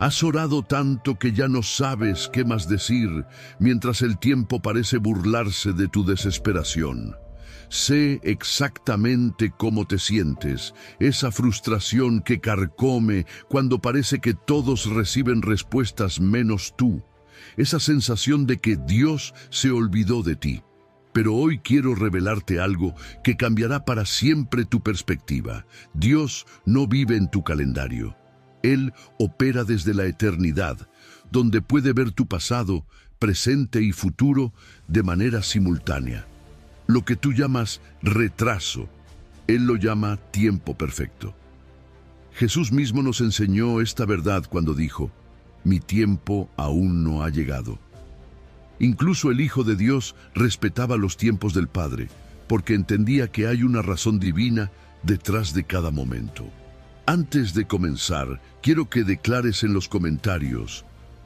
Has orado tanto que ya no sabes qué más decir, mientras el tiempo parece burlarse de tu desesperación. Sé exactamente cómo te sientes, esa frustración que carcome cuando parece que todos reciben respuestas menos tú, esa sensación de que Dios se olvidó de ti. Pero hoy quiero revelarte algo que cambiará para siempre tu perspectiva. Dios no vive en tu calendario. Él opera desde la eternidad, donde puede ver tu pasado, presente y futuro de manera simultánea. Lo que tú llamas retraso, Él lo llama tiempo perfecto. Jesús mismo nos enseñó esta verdad cuando dijo: mi tiempo aún no ha llegado. Incluso el Hijo de Dios respetaba los tiempos del Padre, porque entendía que hay una razón divina detrás de cada momento. Antes de comenzar, quiero que declares en los comentarios: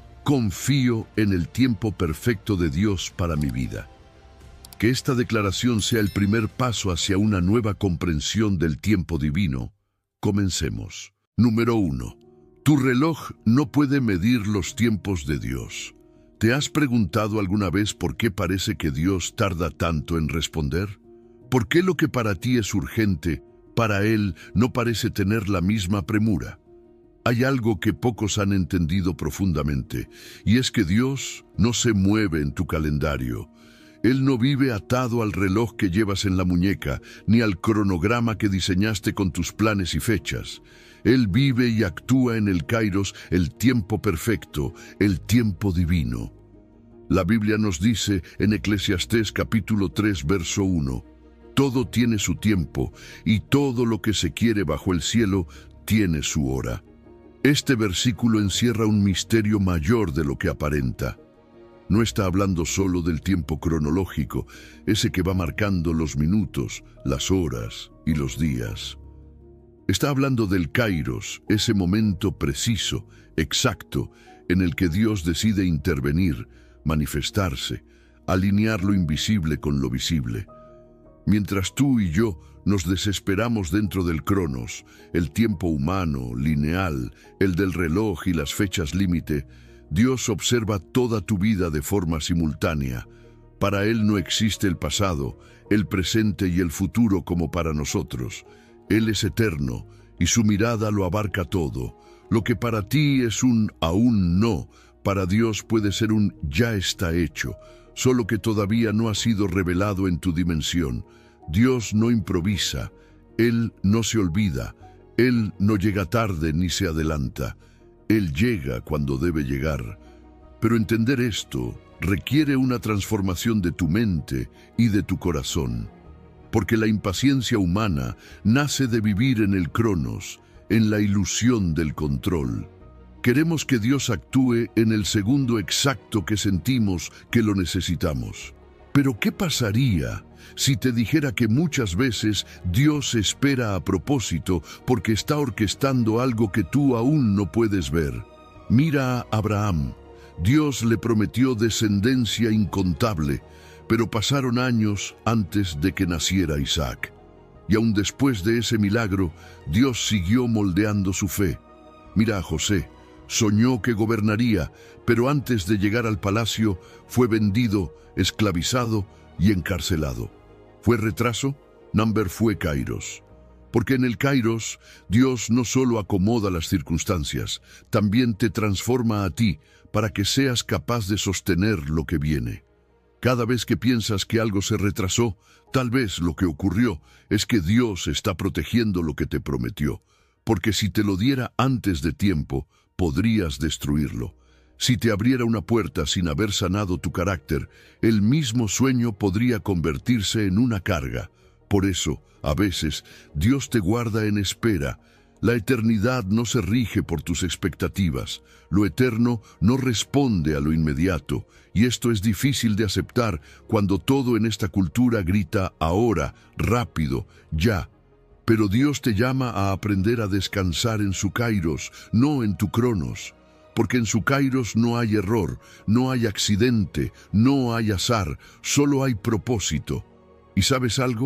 confío en el tiempo perfecto de Dios para mi vida. Que esta declaración sea el primer paso hacia una nueva comprensión del tiempo divino. Comencemos. Número 1. Tu reloj no puede medir los tiempos de Dios. ¿Te has preguntado alguna vez por qué parece que Dios tarda tanto en responder? ¿Por qué lo que para ti es urgente, para Él no parece tener la misma premura? Hay algo que pocos han entendido profundamente, y es que Dios no se mueve en tu calendario. Él no vive atado al reloj que llevas en la muñeca, ni al cronograma que diseñaste con tus planes y fechas. Él vive y actúa en el Kairos, el tiempo perfecto, el tiempo divino. La Biblia nos dice en Eclesiastés capítulo 3, verso 1, todo tiene su tiempo, y todo lo que se quiere bajo el cielo tiene su hora. Este versículo encierra un misterio mayor de lo que aparenta. No está hablando solo del tiempo cronológico, ese que va marcando los minutos, las horas y los días. Está hablando del Kairos, ese momento preciso, exacto, en el que Dios decide intervenir, manifestarse, alinear lo invisible con lo visible. Mientras tú y yo nos desesperamos dentro del Cronos, el tiempo humano, lineal, el del reloj y las fechas límite, Dios observa toda tu vida de forma simultánea. Para Él no existe el pasado, el presente y el futuro como para nosotros. Él es eterno y su mirada lo abarca todo. Lo que para ti es un aún no, para Dios puede ser un ya está hecho, solo que todavía no ha sido revelado en tu dimensión. Dios no improvisa, Él no se olvida, Él no llega tarde ni se adelanta. Él llega cuando debe llegar. Pero entender esto requiere una transformación de tu mente y de tu corazón. Porque la impaciencia humana nace de vivir en el Cronos, en la ilusión del control. Queremos que Dios actúe en el segundo exacto que sentimos que lo necesitamos. Pero ¿qué pasaría si te dijera que muchas veces Dios espera a propósito porque está orquestando algo que tú aún no puedes ver? Mira a Abraham. Dios le prometió descendencia incontable, pero pasaron años antes de que naciera Isaac. Y aún después de ese milagro, Dios siguió moldeando su fe. Mira a José. Soñó que gobernaría, pero antes de llegar al palacio fue vendido, esclavizado y encarcelado. ¿Fue retraso? Number fue Kairos. Porque en el Kairos, Dios no solo acomoda las circunstancias, también te transforma a ti para que seas capaz de sostener lo que viene. Cada vez que piensas que algo se retrasó, tal vez lo que ocurrió es que Dios está protegiendo lo que te prometió, porque si te lo diera antes de tiempo, podrías destruirlo. Si te abriera una puerta sin haber sanado tu carácter, el mismo sueño podría convertirse en una carga. Por eso, a veces, Dios te guarda en espera. La eternidad no se rige por tus expectativas. Lo eterno no responde a lo inmediato, y esto es difícil de aceptar cuando todo en esta cultura grita ahora, rápido, ya. Pero Dios te llama a aprender a descansar en su Kairos, no en tu Cronos. Porque en su Kairos no hay error, no hay accidente, no hay azar, solo hay propósito. ¿Y sabes algo?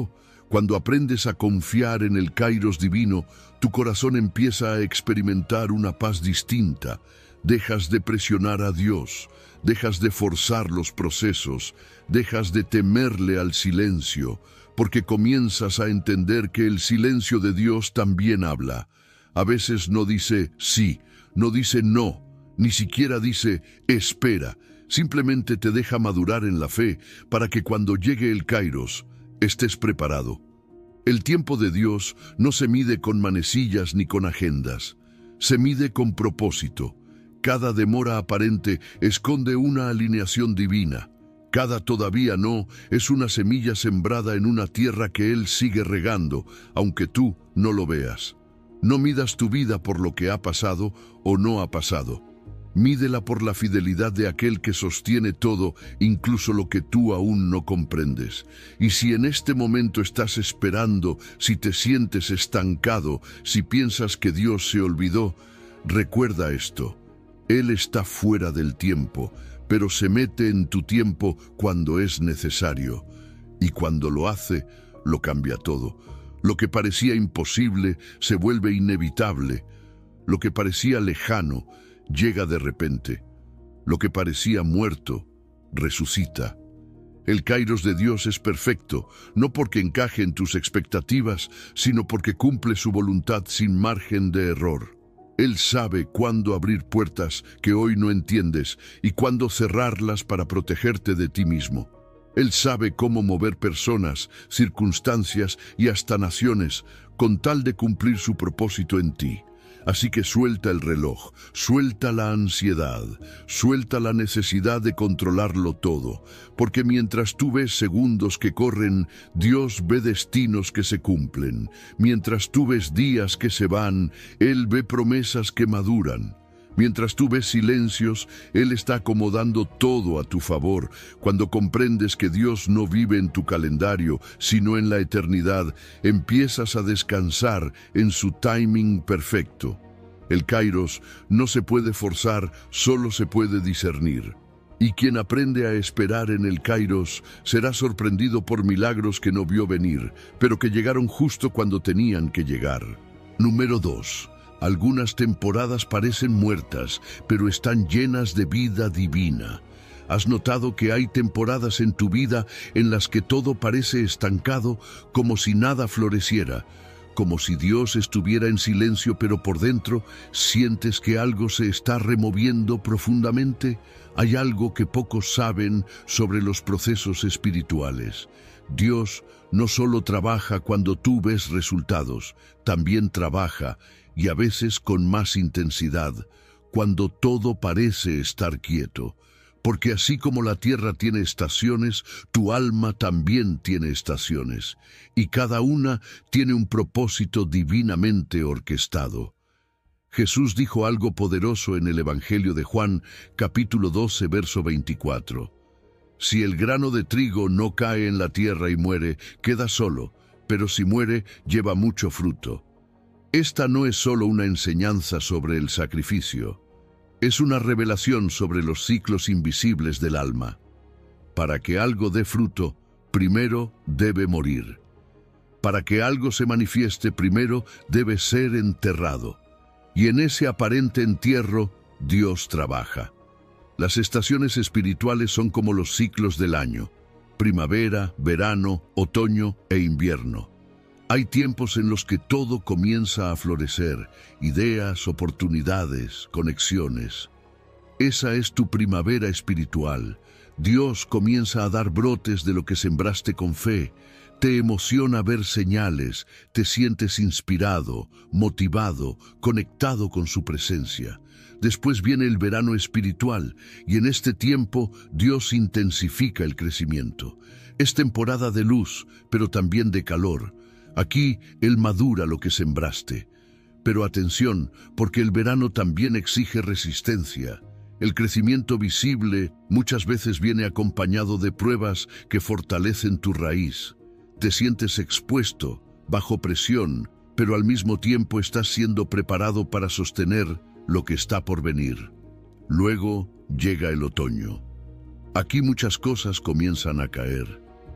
Cuando aprendes a confiar en el Kairos divino, tu corazón empieza a experimentar una paz distinta. Dejas de presionar a Dios, dejas de forzar los procesos, dejas de temerle al silencio, porque comienzas a entender que el silencio de Dios también habla. A veces no dice sí, no dice no, ni siquiera dice espera, simplemente te deja madurar en la fe para que cuando llegue el Kairos, estés preparado. El tiempo de Dios no se mide con manecillas ni con agendas, se mide con propósito. Cada demora aparente esconde una alineación divina. Cada todavía no es una semilla sembrada en una tierra que Él sigue regando, aunque tú no lo veas. No midas tu vida por lo que ha pasado o no ha pasado. Mídela por la fidelidad de aquel que sostiene todo, incluso lo que tú aún no comprendes. Y si en este momento estás esperando, si te sientes estancado, si piensas que Dios se olvidó, recuerda esto. Él está fuera del tiempo, pero se mete en tu tiempo cuando es necesario. Y cuando lo hace, lo cambia todo. Lo que parecía imposible se vuelve inevitable. Lo que parecía lejano llega de repente. Lo que parecía muerto resucita. El Kairos de Dios es perfecto, no porque encaje en tus expectativas, sino porque cumple su voluntad sin margen de error. Él sabe cuándo abrir puertas que hoy no entiendes y cuándo cerrarlas para protegerte de ti mismo. Él sabe cómo mover personas, circunstancias y hasta naciones con tal de cumplir su propósito en ti. Así que suelta el reloj, suelta la ansiedad, suelta la necesidad de controlarlo todo, porque mientras tú ves segundos que corren, Dios ve destinos que se cumplen. Mientras tú ves días que se van, Él ve promesas que maduran. Mientras tú ves silencios, Él está acomodando todo a tu favor. Cuando comprendes que Dios no vive en tu calendario, sino en la eternidad, empiezas a descansar en su timing perfecto. El Kairos no se puede forzar, solo se puede discernir. Y quien aprende a esperar en el Kairos será sorprendido por milagros que no vio venir, pero que llegaron justo cuando tenían que llegar. Número 2. Algunas temporadas parecen muertas, pero están llenas de vida divina. ¿Has notado que hay temporadas en tu vida en las que todo parece estancado, como si nada floreciera? Como si Dios estuviera en silencio, pero por dentro sientes que algo se está removiendo profundamente. Hay algo que pocos saben sobre los procesos espirituales. Dios no solo trabaja cuando tú ves resultados, también trabaja, y a veces con más intensidad, cuando todo parece estar quieto. Porque así como la tierra tiene estaciones, tu alma también tiene estaciones, y cada una tiene un propósito divinamente orquestado. Jesús dijo algo poderoso en el Evangelio de Juan, capítulo 12, verso 24. Si el grano de trigo no cae en la tierra y muere, queda solo, pero si muere, lleva mucho fruto. Esta no es solo una enseñanza sobre el sacrificio, es una revelación sobre los ciclos invisibles del alma. Para que algo dé fruto, primero debe morir. Para que algo se manifieste, primero debe ser enterrado. Y en ese aparente entierro, Dios trabaja. Las estaciones espirituales son como los ciclos del año: primavera, verano, otoño e invierno. Hay tiempos en los que todo comienza a florecer, ideas, oportunidades, conexiones. Esa es tu primavera espiritual. Dios comienza a dar brotes de lo que sembraste con fe. Te emociona ver señales, te sientes inspirado, motivado, conectado con su presencia. Después viene el verano espiritual, y en este tiempo Dios intensifica el crecimiento. Es temporada de luz, pero también de calor. Aquí Él madura lo que sembraste. Pero atención, porque el verano también exige resistencia. El crecimiento visible muchas veces viene acompañado de pruebas que fortalecen tu raíz. Te sientes expuesto, bajo presión, pero al mismo tiempo estás siendo preparado para sostener lo que está por venir. Luego llega el otoño. Aquí muchas cosas comienzan a caer.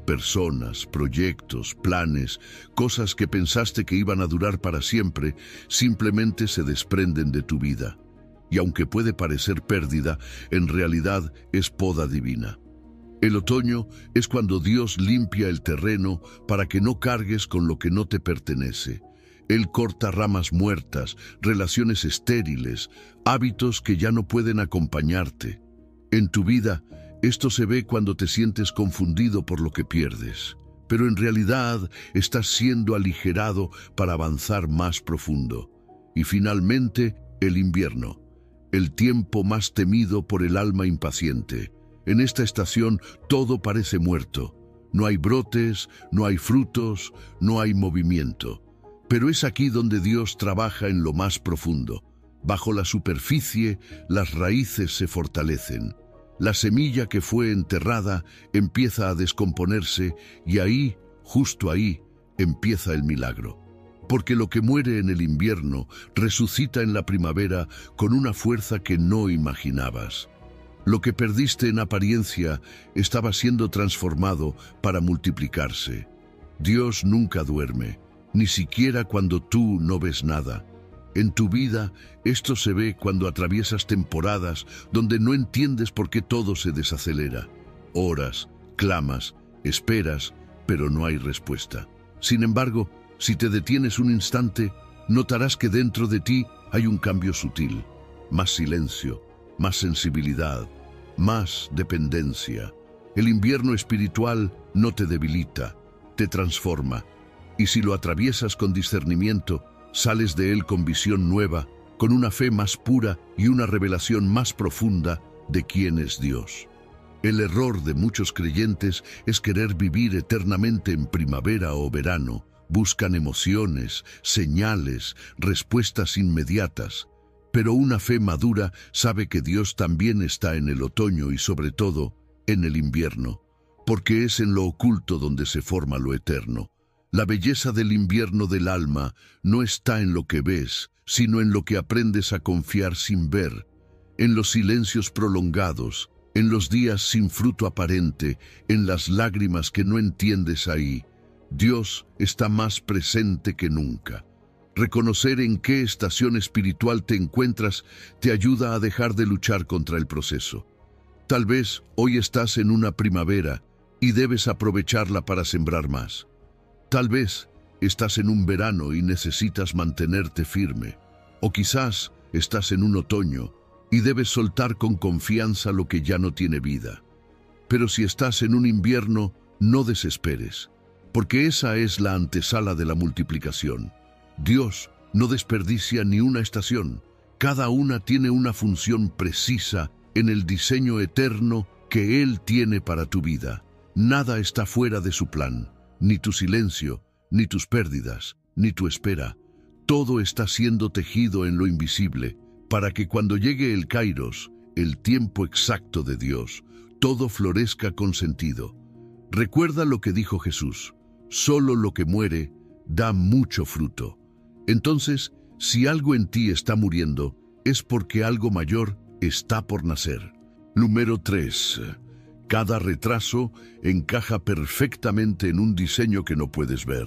Personas, proyectos, planes, cosas que pensaste que iban a durar para siempre, simplemente se desprenden de tu vida. Y aunque puede parecer pérdida, en realidad es poda divina. El otoño es cuando Dios limpia el terreno para que no cargues con lo que no te pertenece. Él corta ramas muertas, relaciones estériles, hábitos que ya no pueden acompañarte. En tu vida, esto se ve cuando te sientes confundido por lo que pierdes, pero en realidad estás siendo aligerado para avanzar más profundo. Y finalmente, el invierno, el tiempo más temido por el alma impaciente. En esta estación todo parece muerto. No hay brotes, no hay frutos, no hay movimiento. Pero es aquí donde Dios trabaja en lo más profundo. Bajo la superficie, las raíces se fortalecen. La semilla que fue enterrada empieza a descomponerse y ahí, justo ahí, empieza el milagro. Porque lo que muere en el invierno resucita en la primavera con una fuerza que no imaginabas. Lo que perdiste en apariencia estaba siendo transformado para multiplicarse. Dios nunca duerme, ni siquiera cuando tú no ves nada. En tu vida, esto se ve cuando atraviesas temporadas donde no entiendes por qué todo se desacelera. Oras, clamas, esperas, pero no hay respuesta. Sin embargo, si te detienes un instante, notarás que dentro de ti hay un cambio sutil. Más silencio, más sensibilidad, más dependencia. El invierno espiritual no te debilita, te transforma. Y si lo atraviesas con discernimiento, sales de él con visión nueva, con una fe más pura y una revelación más profunda de quién es Dios. El error de muchos creyentes es querer vivir eternamente en primavera o verano. Buscan emociones, señales, respuestas inmediatas. Pero una fe madura sabe que Dios también está en el otoño y sobre todo en el invierno, porque es en lo oculto donde se forma lo eterno. La belleza del invierno del alma no está en lo que ves, sino en lo que aprendes a confiar sin ver, en los silencios prolongados, en los días sin fruto aparente, en las lágrimas que no entiendes ahí. Dios está más presente que nunca. Reconocer en qué estación espiritual te encuentras te ayuda a dejar de luchar contra el proceso. Tal vez hoy estás en una primavera y debes aprovecharla para sembrar más. Tal vez estás en un verano y necesitas mantenerte firme. O quizás estás en un otoño y debes soltar con confianza lo que ya no tiene vida. Pero si estás en un invierno, no desesperes, porque esa es la antesala de la multiplicación. Dios no desperdicia ni una estación. Cada una tiene una función precisa en el diseño eterno que Él tiene para tu vida. Nada está fuera de su plan. Ni tu silencio, ni tus pérdidas, ni tu espera. Todo está siendo tejido en lo invisible, para que cuando llegue el Kairos, el tiempo exacto de Dios, todo florezca con sentido. Recuerda lo que dijo Jesús: solo lo que muere da mucho fruto. Entonces, si algo en ti está muriendo, es porque algo mayor está por nacer. Número 3. Cada retraso encaja perfectamente en un diseño que no puedes ver.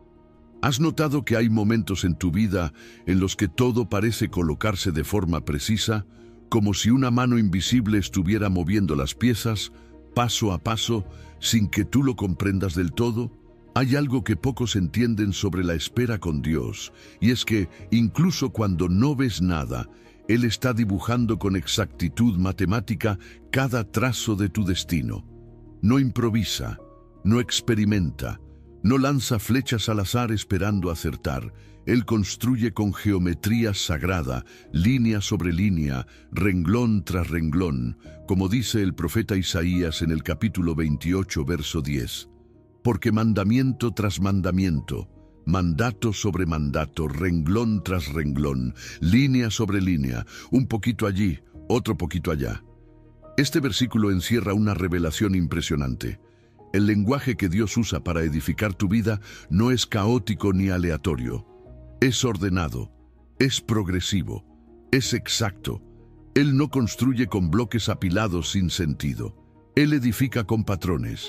¿Has notado que hay momentos en tu vida en los que todo parece colocarse de forma precisa, como si una mano invisible estuviera moviendo las piezas, paso a paso, sin que tú lo comprendas del todo? Hay algo que pocos entienden sobre la espera con Dios, y es que, incluso cuando no ves nada, Él está dibujando con exactitud matemática cada trazo de tu destino. No improvisa, no experimenta, no lanza flechas al azar esperando acertar. Él construye con geometría sagrada, línea sobre línea, renglón tras renglón, como dice el profeta Isaías en el capítulo 28, verso 10. Porque mandamiento tras mandamiento, mandato sobre mandato, renglón tras renglón, línea sobre línea, un poquito allí, otro poquito allá. Este versículo encierra una revelación impresionante. El lenguaje que Dios usa para edificar tu vida no es caótico ni aleatorio. Es ordenado, es progresivo, es exacto. Él no construye con bloques apilados sin sentido. Él edifica con patrones.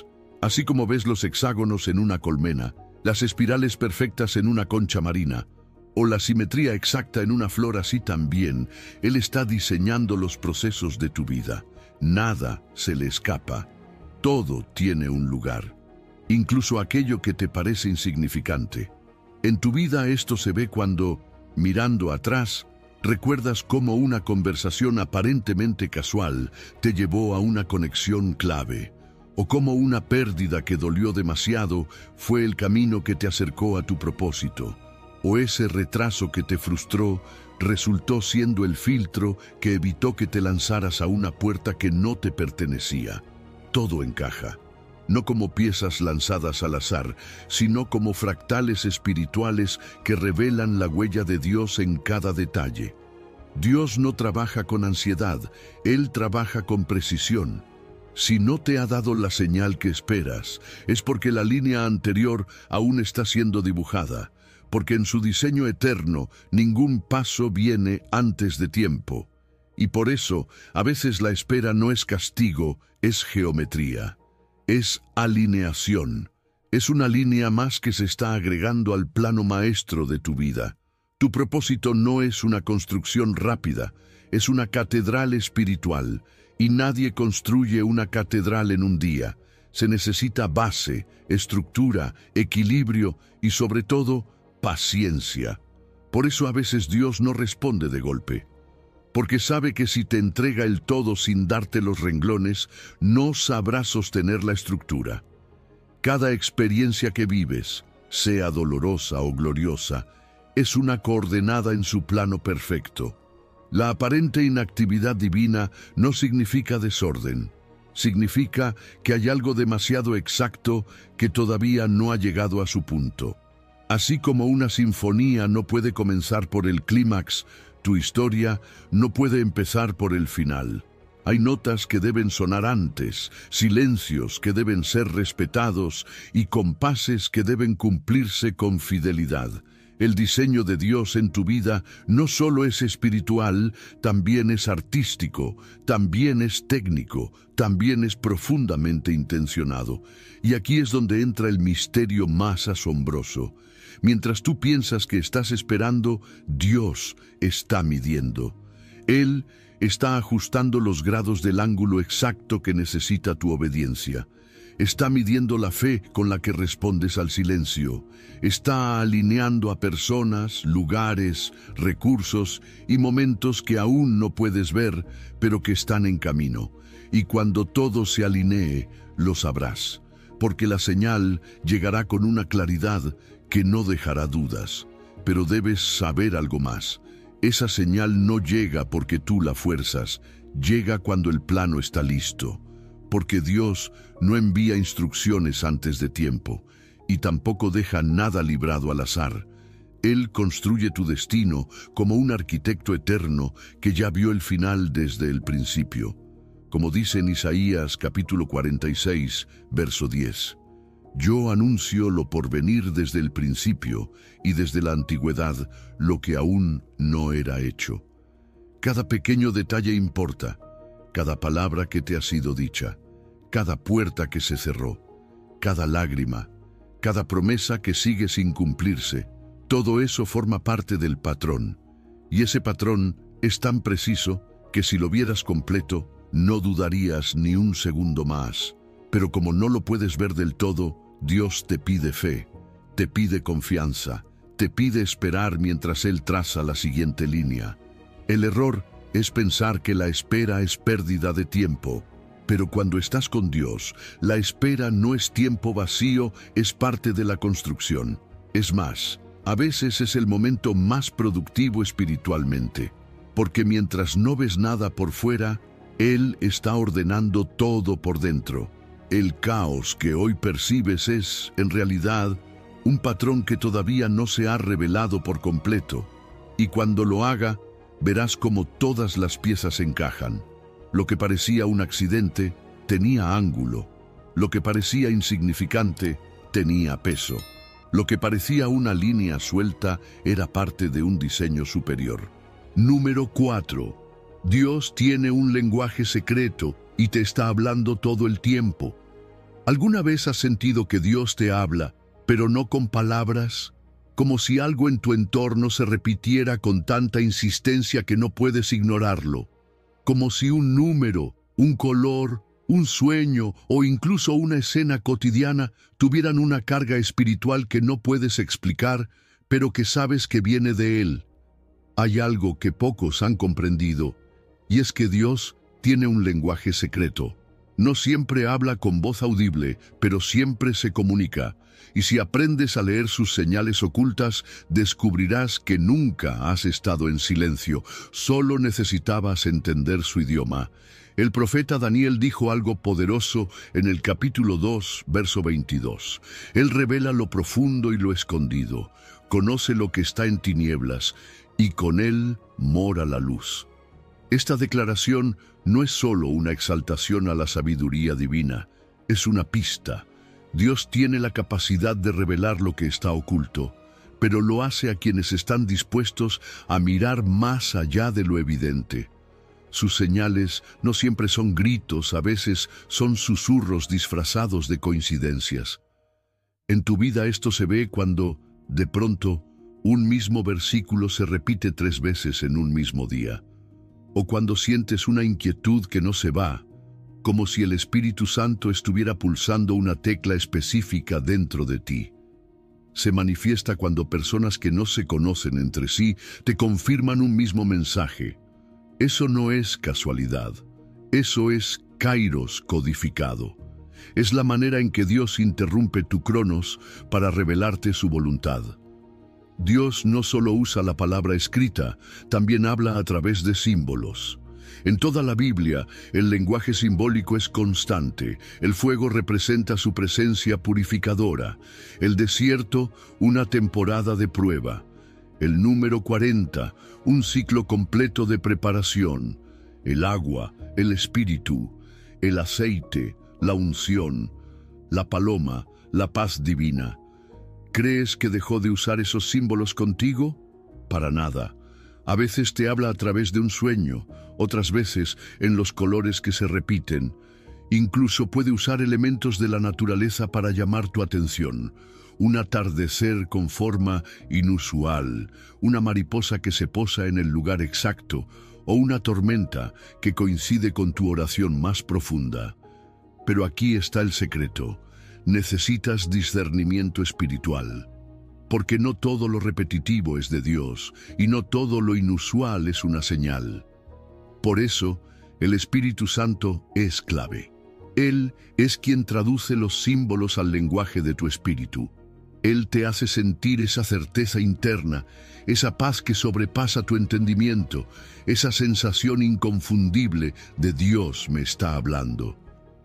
Así como ves los hexágonos en una colmena, las espirales perfectas en una concha marina, o la simetría exacta en una flor, así también Él está diseñando los procesos de tu vida. Nada se le escapa. Todo tiene un lugar, incluso aquello que te parece insignificante. En tu vida esto se ve cuando, mirando atrás, recuerdas cómo una conversación aparentemente casual te llevó a una conexión clave, o cómo una pérdida que dolió demasiado fue el camino que te acercó a tu propósito, o ese retraso que te frustró resultó siendo el filtro que evitó que te lanzaras a una puerta que no te pertenecía. Todo encaja, no como piezas lanzadas al azar, sino como fractales espirituales que revelan la huella de Dios en cada detalle. Dios no trabaja con ansiedad, Él trabaja con precisión. Si no te ha dado la señal que esperas, es porque la línea anterior aún está siendo dibujada, porque en su diseño eterno ningún paso viene antes de tiempo. Y por eso, a veces la espera no es castigo, es geometría. Es alineación. Es una línea más que se está agregando al plano maestro de tu vida. Tu propósito no es una construcción rápida, es una catedral espiritual, y nadie construye una catedral en un día. Se necesita base, estructura, equilibrio y sobre todo, paciencia. Por eso a veces Dios no responde de golpe, porque sabe que si te entrega el todo sin darte los renglones, no sabrás sostener la estructura. Cada experiencia que vives, sea dolorosa o gloriosa, es una coordenada en su plano perfecto. La aparente inactividad divina no significa desorden, significa que hay algo demasiado exacto que todavía no ha llegado a su punto. Así como una sinfonía no puede comenzar por el clímax, tu historia no puede empezar por el final. Hay notas que deben sonar antes, silencios que deben ser respetados y compases que deben cumplirse con fidelidad. El diseño de Dios en tu vida no solo es espiritual, también es artístico, también es técnico, también es profundamente intencionado. Y aquí es donde entra el misterio más asombroso. Mientras tú piensas que estás esperando, Dios está midiendo. Él está ajustando los grados del ángulo exacto que necesita tu obediencia. Está midiendo la fe con la que respondes al silencio. Está alineando a personas, lugares, recursos y momentos que aún no puedes ver, pero que están en camino. Y cuando todo se alinee, lo sabrás, porque la señal llegará con una claridad que no dejará dudas. Pero debes saber algo más. Esa señal no llega porque tú la fuerzas, llega cuando el plano está listo. Porque Dios no envía instrucciones antes de tiempo y tampoco deja nada librado al azar. Él construye tu destino como un arquitecto eterno que ya vio el final desde el principio. Como dice en Isaías capítulo 46, verso 10. Yo anuncio lo por venir desde el principio y desde la antigüedad lo que aún no era hecho. Cada pequeño detalle importa, cada palabra que te ha sido dicha, cada puerta que se cerró, cada lágrima, cada promesa que sigue sin cumplirse, todo eso forma parte del patrón. Y ese patrón es tan preciso que si lo vieras completo, no dudarías ni un segundo más. Pero como no lo puedes ver del todo, Dios te pide fe, te pide confianza, te pide esperar mientras Él traza la siguiente línea. El error es pensar que la espera es pérdida de tiempo. Pero cuando estás con Dios, la espera no es tiempo vacío, es parte de la construcción. Es más, a veces es el momento más productivo espiritualmente, porque mientras no ves nada por fuera, Él está ordenando todo por dentro. El caos que hoy percibes es, en realidad, un patrón que todavía no se ha revelado por completo, y cuando lo haga, verás cómo todas las piezas encajan. Lo que parecía un accidente tenía ángulo. Lo que parecía insignificante tenía peso. Lo que parecía una línea suelta era parte de un diseño superior. Número 4. Dios tiene un lenguaje secreto y te está hablando todo el tiempo. ¿Alguna vez has sentido que Dios te habla, pero no con palabras? Como si algo en tu entorno se repitiera con tanta insistencia que no puedes ignorarlo. Como si un número, un color, un sueño o incluso una escena cotidiana tuvieran una carga espiritual que no puedes explicar, pero que sabes que viene de Él. Hay algo que pocos han comprendido, y es que Dios tiene un lenguaje secreto. No siempre habla con voz audible, pero siempre se comunica. Y si aprendes a leer sus señales ocultas, descubrirás que nunca has estado en silencio, solo necesitabas entender su idioma. El profeta Daniel dijo algo poderoso en el capítulo 2, verso 22. Él revela lo profundo y lo escondido, conoce lo que está en tinieblas, y con él mora la luz. Esta declaración no es solo una exaltación a la sabiduría divina, es una pista. Dios tiene la capacidad de revelar lo que está oculto, pero lo hace a quienes están dispuestos a mirar más allá de lo evidente. Sus señales no siempre son gritos, a veces son susurros disfrazados de coincidencias. En tu vida esto se ve cuando, de pronto, un mismo versículo se repite 3 veces en un mismo día. O cuando sientes una inquietud que no se va, como si el Espíritu Santo estuviera pulsando una tecla específica dentro de ti. Se manifiesta cuando personas que no se conocen entre sí te confirman un mismo mensaje. Eso no es casualidad, eso es kairos codificado. Es la manera en que Dios interrumpe tu cronos para revelarte su voluntad. Dios no solo usa la palabra escrita, también habla a través de símbolos. En toda la Biblia, el lenguaje simbólico es constante. El fuego representa su presencia purificadora. El desierto, una temporada de prueba. El número 40, un ciclo completo de preparación. El agua, el espíritu, el aceite, la unción, la paloma, la paz divina. ¿Crees que dejó de usar esos símbolos contigo? Para nada. A veces te habla a través de un sueño, otras veces en los colores que se repiten. Incluso puede usar elementos de la naturaleza para llamar tu atención. Un atardecer con forma inusual, una mariposa que se posa en el lugar exacto, o una tormenta que coincide con tu oración más profunda. Pero aquí está el secreto. Necesitas discernimiento espiritual, porque no todo lo repetitivo es de Dios y no todo lo inusual es una señal. Por eso, el Espíritu Santo es clave. Él es quien traduce los símbolos al lenguaje de tu espíritu. Él te hace sentir esa certeza interna, esa paz que sobrepasa tu entendimiento, esa sensación inconfundible de Dios me está hablando.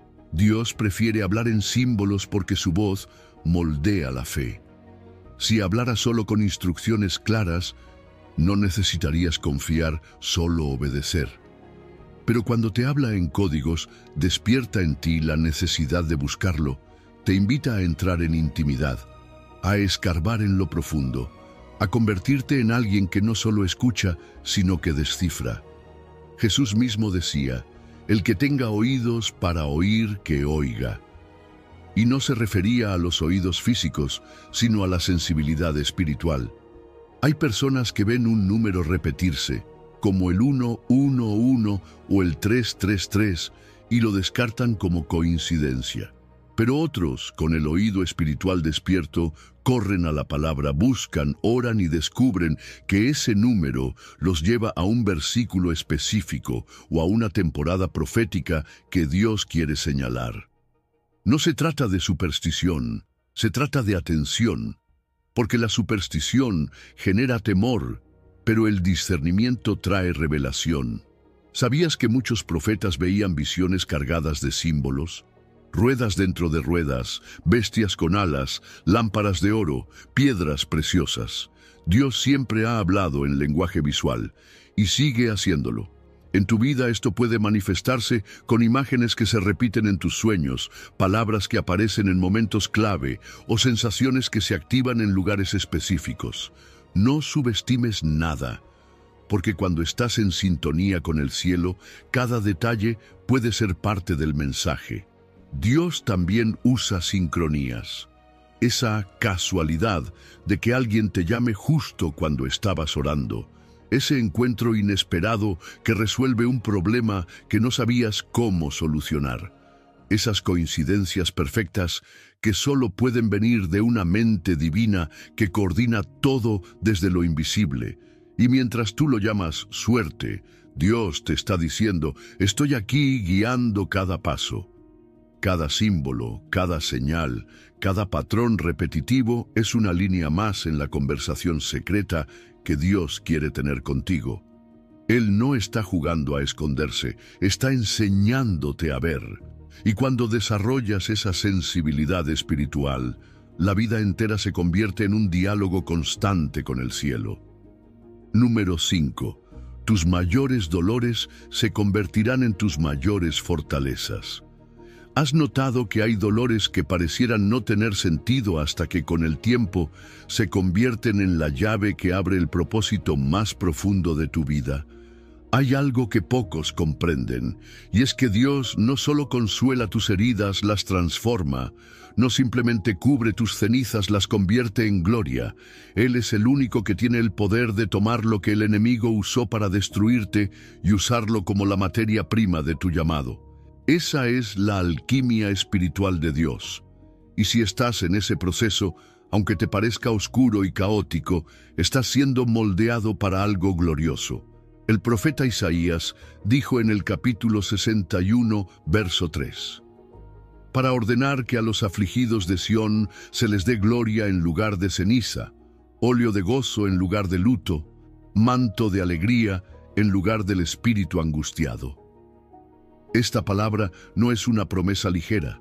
Dios prefiere hablar en símbolos porque su voz moldea la fe. Si hablara solo con instrucciones claras, no necesitarías confiar, solo obedecer. Pero cuando te habla en códigos, despierta en ti la necesidad de buscarlo, te invita a entrar en intimidad, a escarbar en lo profundo, a convertirte en alguien que no solo escucha, sino que descifra. Jesús mismo decía: el que tenga oídos para oír, que oiga. Y no se refería a los oídos físicos, sino a la sensibilidad espiritual. Hay personas que ven un número repetirse, como el 111 o el 333, y lo descartan como coincidencia. Pero otros, con el oído espiritual despierto, corren a la palabra, buscan, oran y descubren que ese número los lleva a un versículo específico o a una temporada profética que Dios quiere señalar. No se trata de superstición, se trata de atención, porque la superstición genera temor, pero el discernimiento trae revelación. ¿Sabías que muchos profetas veían visiones cargadas de símbolos? Ruedas dentro de ruedas, bestias con alas, lámparas de oro, piedras preciosas. Dios siempre ha hablado en lenguaje visual y sigue haciéndolo. En tu vida esto puede manifestarse con imágenes que se repiten en tus sueños, palabras que aparecen en momentos clave o sensaciones que se activan en lugares específicos. No subestimes nada, porque cuando estás en sintonía con el cielo, cada detalle puede ser parte del mensaje. Dios también usa sincronías. Esa casualidad de que alguien te llame justo cuando estabas orando. Ese encuentro inesperado que resuelve un problema que no sabías cómo solucionar. Esas coincidencias perfectas que solo pueden venir de una mente divina que coordina todo desde lo invisible. Y mientras tú lo llamas suerte, Dios te está diciendo, estoy aquí guiando cada paso. Cada símbolo, cada señal, cada patrón repetitivo es una línea más en la conversación secreta que Dios quiere tener contigo. Él no está jugando a esconderse, está enseñándote a ver. Y cuando desarrollas esa sensibilidad espiritual, la vida entera se convierte en un diálogo constante con el cielo. Número 5. Tus mayores dolores se convertirán en tus mayores fortalezas. ¿Has notado que hay dolores que parecieran no tener sentido hasta que con el tiempo se convierten en la llave que abre el propósito más profundo de tu vida? Hay algo que pocos comprenden, y es que Dios no solo consuela tus heridas, las transforma, no simplemente cubre tus cenizas, las convierte en gloria. Él es el único que tiene el poder de tomar lo que el enemigo usó para destruirte y usarlo como la materia prima de tu llamado. Esa es la alquimia espiritual de Dios. Y si estás en ese proceso, aunque te parezca oscuro y caótico, estás siendo moldeado para algo glorioso. El profeta Isaías dijo en el capítulo 61, verso 3, para ordenar que a los afligidos de Sión se les dé gloria en lugar de ceniza, óleo de gozo en lugar de luto, manto de alegría en lugar del espíritu angustiado. Esta palabra no es una promesa ligera.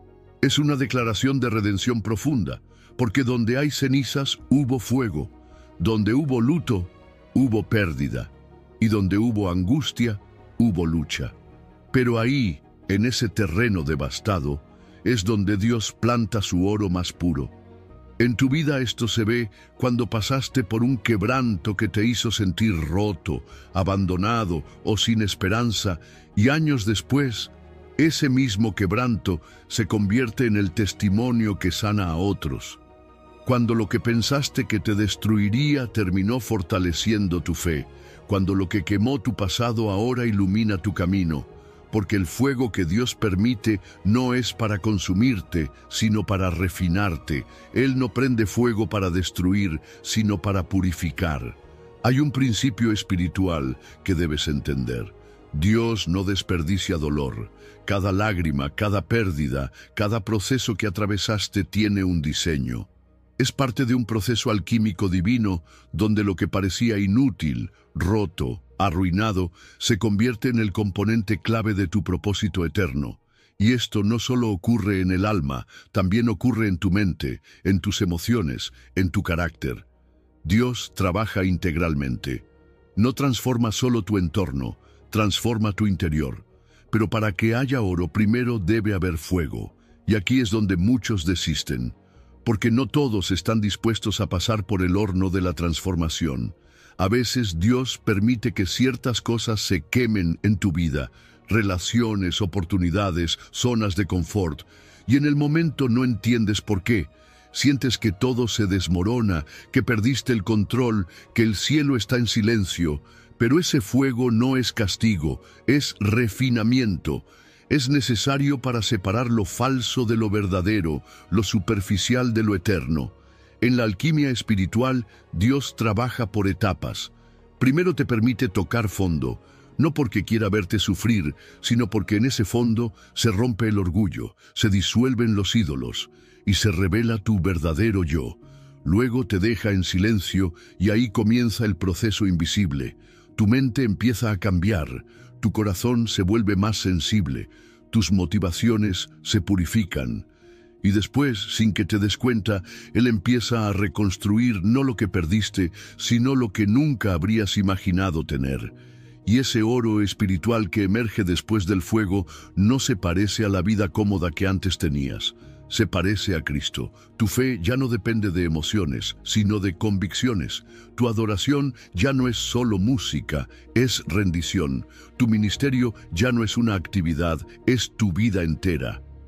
Es una declaración de redención profunda, porque donde hay cenizas hubo fuego, donde hubo luto hubo pérdida, y donde hubo angustia hubo lucha. Pero ahí, en ese terreno devastado, es donde Dios planta su oro más puro. En tu vida esto se ve cuando pasaste por un quebranto que te hizo sentir roto, abandonado o sin esperanza, y años después, ese mismo quebranto se convierte en el testimonio que sana a otros. Cuando lo que pensaste que te destruiría terminó fortaleciendo tu fe, cuando lo que quemó tu pasado ahora ilumina tu camino, porque el fuego que Dios permite no es para consumirte, sino para refinarte. Él no prende fuego para destruir, sino para purificar. Hay un principio espiritual que debes entender. Dios no desperdicia dolor. Cada lágrima, cada pérdida, cada proceso que atravesaste tiene un diseño. Es parte de un proceso alquímico divino donde lo que parecía inútil, roto, arruinado, se convierte en el componente clave de tu propósito eterno. Y esto no solo ocurre en el alma, también ocurre en tu mente, en tus emociones, en tu carácter. Dios trabaja integralmente. No transforma solo tu entorno, transforma tu interior. Pero para que haya oro, primero debe haber fuego. Y aquí es donde muchos desisten, porque no todos están dispuestos a pasar por el horno de la transformación. A veces Dios permite que ciertas cosas se quemen en tu vida, relaciones, oportunidades, zonas de confort, y en el momento no entiendes por qué. Sientes que todo se desmorona, que perdiste el control, que el cielo está en silencio, pero ese fuego no es castigo, es refinamiento. Es necesario para separar lo falso de lo verdadero, lo superficial de lo eterno. En la alquimia espiritual, Dios trabaja por etapas. Primero te permite tocar fondo, no porque quiera verte sufrir, sino porque en ese fondo se rompe el orgullo, se disuelven los ídolos y se revela tu verdadero yo. Luego te deja en silencio y ahí comienza el proceso invisible. Tu mente empieza a cambiar, tu corazón se vuelve más sensible, tus motivaciones se purifican. Y después, sin que te des cuenta, Él empieza a reconstruir no lo que perdiste, sino lo que nunca habrías imaginado tener. Y ese oro espiritual que emerge después del fuego no se parece a la vida cómoda que antes tenías. Se parece a Cristo. Tu fe ya no depende de emociones, sino de convicciones. Tu adoración ya no es solo música, es rendición. Tu ministerio ya no es una actividad, es tu vida entera.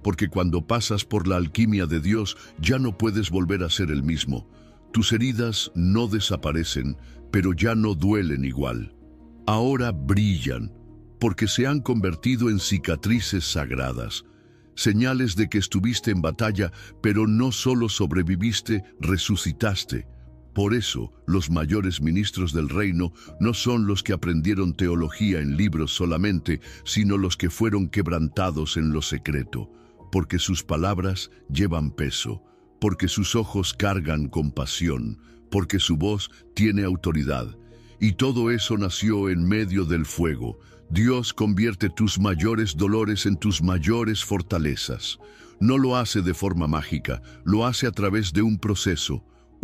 porque cuando pasas por la alquimia de Dios ya no puedes volver a ser el mismo. Tus heridas no desaparecen, pero ya no duelen igual. Ahora brillan, porque se han convertido en cicatrices sagradas, señales de que estuviste en batalla, pero no solo sobreviviste, resucitaste. Por eso, los mayores ministros del reino no son los que aprendieron teología en libros solamente, sino los que fueron quebrantados en lo secreto, porque sus palabras llevan peso, porque sus ojos cargan compasión, porque su voz tiene autoridad. Y todo eso nació en medio del fuego. Dios convierte tus mayores dolores en tus mayores fortalezas. No lo hace de forma mágica, lo hace a través de un proceso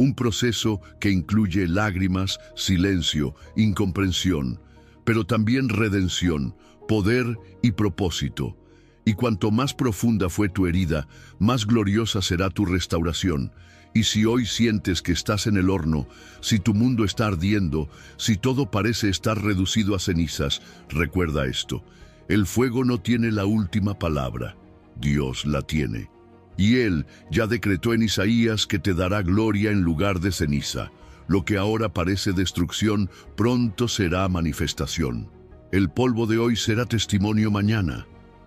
que incluye lágrimas, silencio, incomprensión, pero también redención, poder y propósito. Y cuanto más profunda fue tu herida, más gloriosa será tu restauración. Y si hoy sientes que estás en el horno, si tu mundo está ardiendo, si todo parece estar reducido a cenizas, recuerda esto: el fuego no tiene la última palabra, Dios la tiene. Y Él ya decretó en Isaías que te dará gloria en lugar de ceniza. Lo que ahora parece destrucción, pronto será manifestación. El polvo de hoy será testimonio mañana.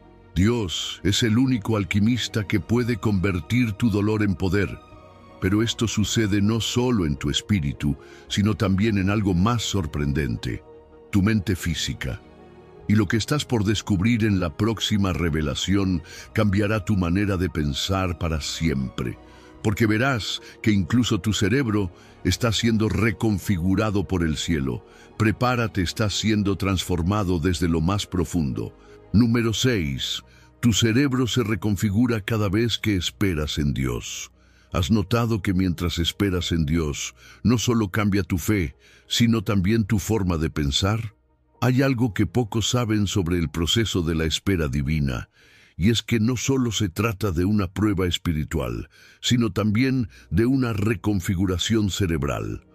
Dios es el único alquimista que puede convertir tu dolor en poder. Pero esto sucede no solo en tu espíritu, sino también en algo más sorprendente: tu mente física. Y lo que estás por descubrir en la próxima revelación cambiará tu manera de pensar para siempre, porque verás que incluso tu cerebro está siendo reconfigurado por el cielo. Prepárate, estás siendo transformado desde lo más profundo. Número 6. Tu cerebro se reconfigura cada vez que esperas en Dios. ¿Has notado que mientras esperas en Dios, no solo cambia tu fe, sino también tu forma de pensar? Hay algo que pocos saben sobre el proceso de la espera divina, y es que no solo se trata de una prueba espiritual, sino también de una reconfiguración cerebral.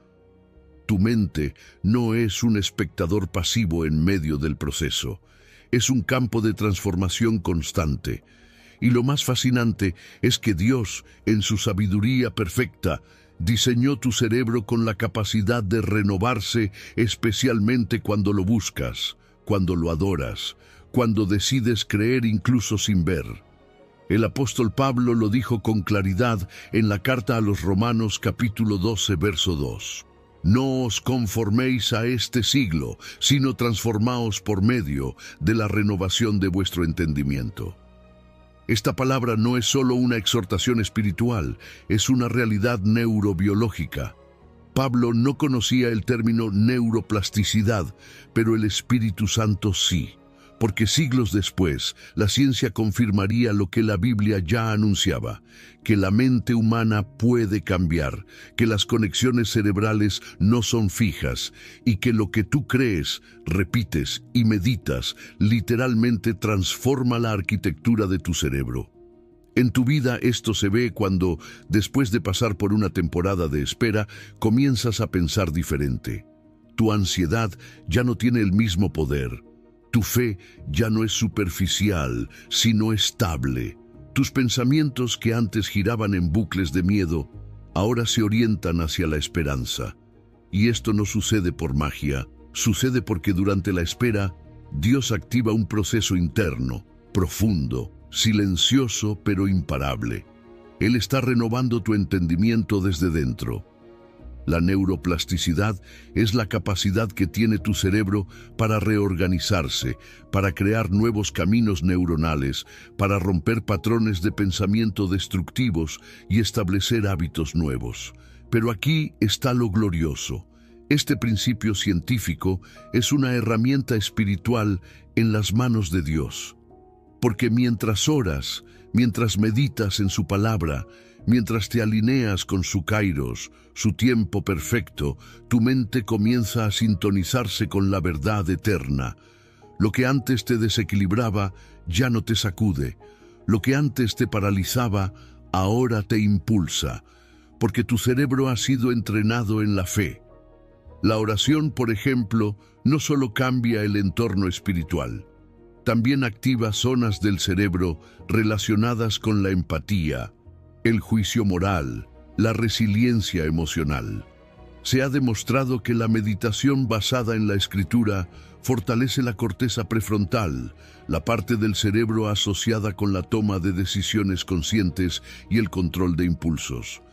Tu mente no es un espectador pasivo en medio del proceso, es un campo de transformación constante. Y lo más fascinante es que Dios, en su sabiduría perfecta, diseñó tu cerebro con la capacidad de renovarse, especialmente cuando lo buscas, cuando lo adoras, cuando decides creer incluso sin ver. El apóstol Pablo lo dijo con claridad en la carta a los Romanos capítulo 12, verso 2. No os conforméis a este siglo, sino transformaos por medio de la renovación de vuestro entendimiento. Esta palabra no es solo una exhortación espiritual, es una realidad neurobiológica. Pablo no conocía el término neuroplasticidad, pero el Espíritu Santo sí, porque siglos después la ciencia confirmaría lo que la Biblia ya anunciaba: que la mente humana puede cambiar, que las conexiones cerebrales no son fijas y que lo que tú crees, repites y meditas literalmente transforma la arquitectura de tu cerebro. En tu vida esto se ve cuando, después de pasar por una temporada de espera, comienzas a pensar diferente. Tu ansiedad ya no tiene el mismo poder. Tu fe ya no es superficial, sino estable. Tus pensamientos, que antes giraban en bucles de miedo, ahora se orientan hacia la esperanza. Y esto no sucede por magia, sucede porque durante la espera, Dios activa un proceso interno, profundo, silencioso pero imparable. Él está renovando tu entendimiento desde dentro. La neuroplasticidad es la capacidad que tiene tu cerebro para reorganizarse, para crear nuevos caminos neuronales, para romper patrones de pensamiento destructivos y establecer hábitos nuevos. Pero aquí está lo glorioso. Este principio científico es una herramienta espiritual en las manos de Dios. Porque mientras oras, mientras meditas en su palabra, mientras te alineas con su kairos, su tiempo perfecto, tu mente comienza a sintonizarse con la verdad eterna. Lo que antes te desequilibraba ya no te sacude. Lo que antes te paralizaba ahora te impulsa, porque tu cerebro ha sido entrenado en la fe. La oración, por ejemplo, no solo cambia el entorno espiritual, también activa zonas del cerebro relacionadas con la empatía, el juicio moral, la resiliencia emocional. Se ha demostrado que la meditación basada en la escritura fortalece la corteza prefrontal, la parte del cerebro asociada con la toma de decisiones conscientes y el control de impulsos.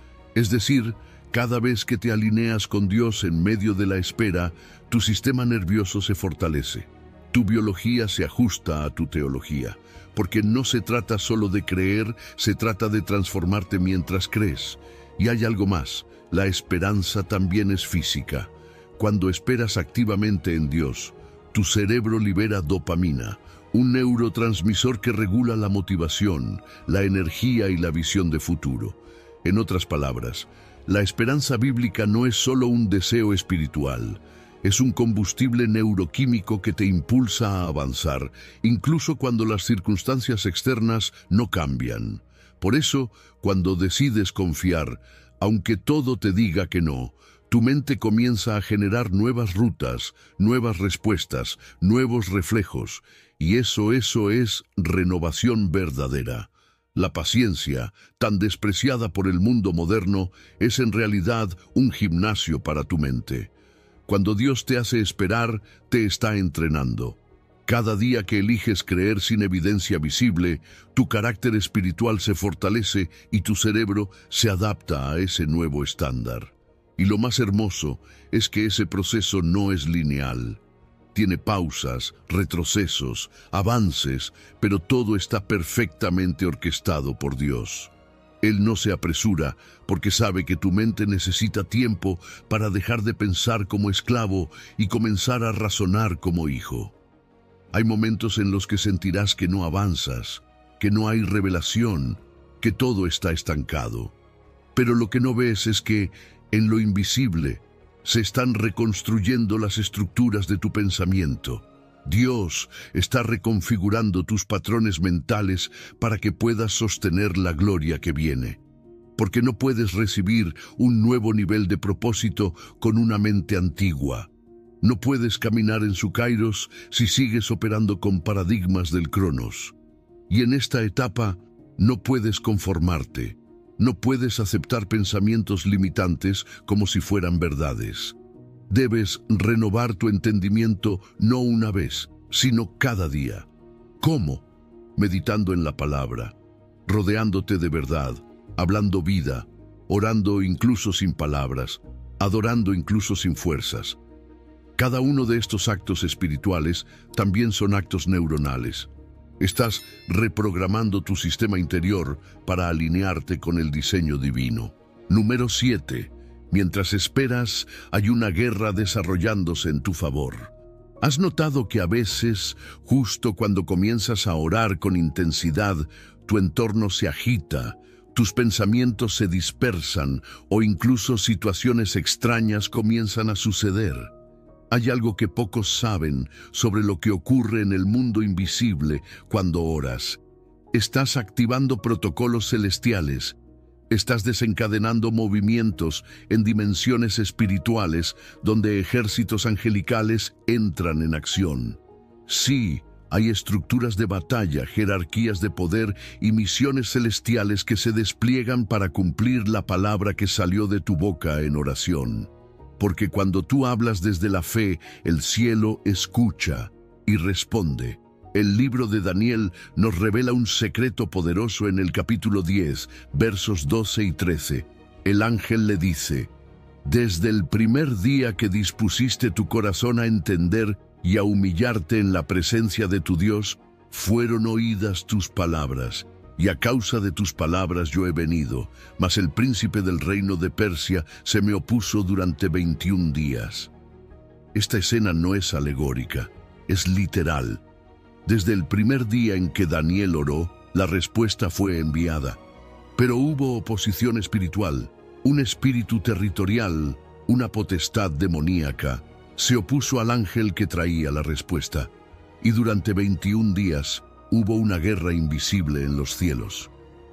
Es decir, cada vez que te alineas con Dios en medio de la espera, tu sistema nervioso se fortalece. Tu biología se ajusta a tu teología, porque no se trata solo de creer, se trata de transformarte mientras crees. Y hay algo más, la esperanza también es física. Cuando esperas activamente en Dios, tu cerebro libera dopamina, un neurotransmisor que regula la motivación, la energía y la visión de futuro. En otras palabras, la esperanza bíblica no es solo un deseo espiritual, es un combustible neuroquímico que te impulsa a avanzar, incluso cuando las circunstancias externas no cambian. Por eso, cuando decides confiar, aunque todo te diga que no, tu mente comienza a generar nuevas rutas, nuevas respuestas, nuevos reflejos, y eso es renovación verdadera. La paciencia, tan despreciada por el mundo moderno, es en realidad un gimnasio para tu mente. Cuando Dios te hace esperar, te está entrenando. Cada día que eliges creer sin evidencia visible, tu carácter espiritual se fortalece y tu cerebro se adapta a ese nuevo estándar. Y lo más hermoso es que ese proceso no es lineal. Tiene pausas, retrocesos, avances, pero todo está perfectamente orquestado por Dios. Él no se apresura porque sabe que tu mente necesita tiempo para dejar de pensar como esclavo y comenzar a razonar como hijo. Hay momentos en los que sentirás que no avanzas, que no hay revelación, que todo está estancado. Pero lo que no ves es que, en lo invisible, se están reconstruyendo las estructuras de tu pensamiento. Dios está reconfigurando tus patrones mentales para que puedas sostener la gloria que viene. Porque no puedes recibir un nuevo nivel de propósito con una mente antigua. No puedes caminar en su kairos si sigues operando con paradigmas del cronos. Y en esta etapa no puedes conformarte. No puedes aceptar pensamientos limitantes como si fueran verdades. Debes renovar tu entendimiento no una vez, sino cada día. ¿Cómo? Meditando en la palabra, rodeándote de verdad, hablando vida, orando incluso sin palabras, adorando incluso sin fuerzas. Cada uno de estos actos espirituales también son actos neuronales. Estás reprogramando tu sistema interior para alinearte con el diseño divino. Número 7. Mientras esperas, hay una guerra desarrollándose en tu favor. ¿Has notado que a veces, justo cuando comienzas a orar con intensidad, tu entorno se agita, tus pensamientos se dispersan o incluso situaciones extrañas comienzan a suceder? Hay algo que pocos saben sobre lo que ocurre en el mundo invisible cuando oras. Estás activando protocolos celestiales. Estás desencadenando movimientos en dimensiones espirituales donde ejércitos angelicales entran en acción. Sí, hay estructuras de batalla, jerarquías de poder y misiones celestiales que se despliegan para cumplir la palabra que salió de tu boca en oración. Porque cuando tú hablas desde la fe, el cielo escucha y responde. El libro de Daniel nos revela un secreto poderoso en el capítulo 10, versos 12 y 13. El ángel le dice: «Desde el primer día que dispusiste tu corazón a entender y a humillarte en la presencia de tu Dios, fueron oídas tus palabras. Y a causa de tus palabras yo he venido, mas el príncipe del reino de Persia se me opuso durante 21 días». Esta escena no es alegórica, es literal. Desde el primer día en que Daniel oró, la respuesta fue enviada. Pero hubo oposición espiritual, un espíritu territorial, una potestad demoníaca, se opuso al ángel que traía la respuesta. Y durante 21 días hubo una guerra invisible en los cielos.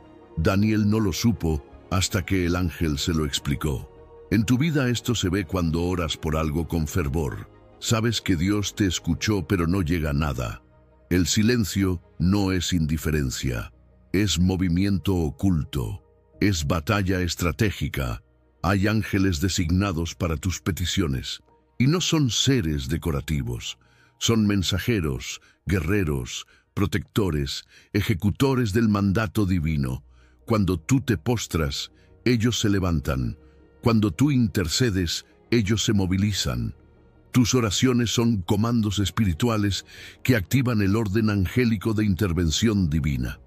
Daniel no lo supo hasta que el ángel se lo explicó. En tu vida esto se ve cuando oras por algo con fervor. Sabes que Dios te escuchó pero no llega nada. El silencio no es indiferencia, es movimiento oculto, es batalla estratégica. Hay ángeles designados para tus peticiones, y no son seres decorativos, son mensajeros, guerreros, protectores, ejecutores del mandato divino. Cuando tú te postras, ellos se levantan. Cuando tú intercedes, ellos se movilizan. Tus oraciones son comandos espirituales que activan el orden angélico de intervención divina.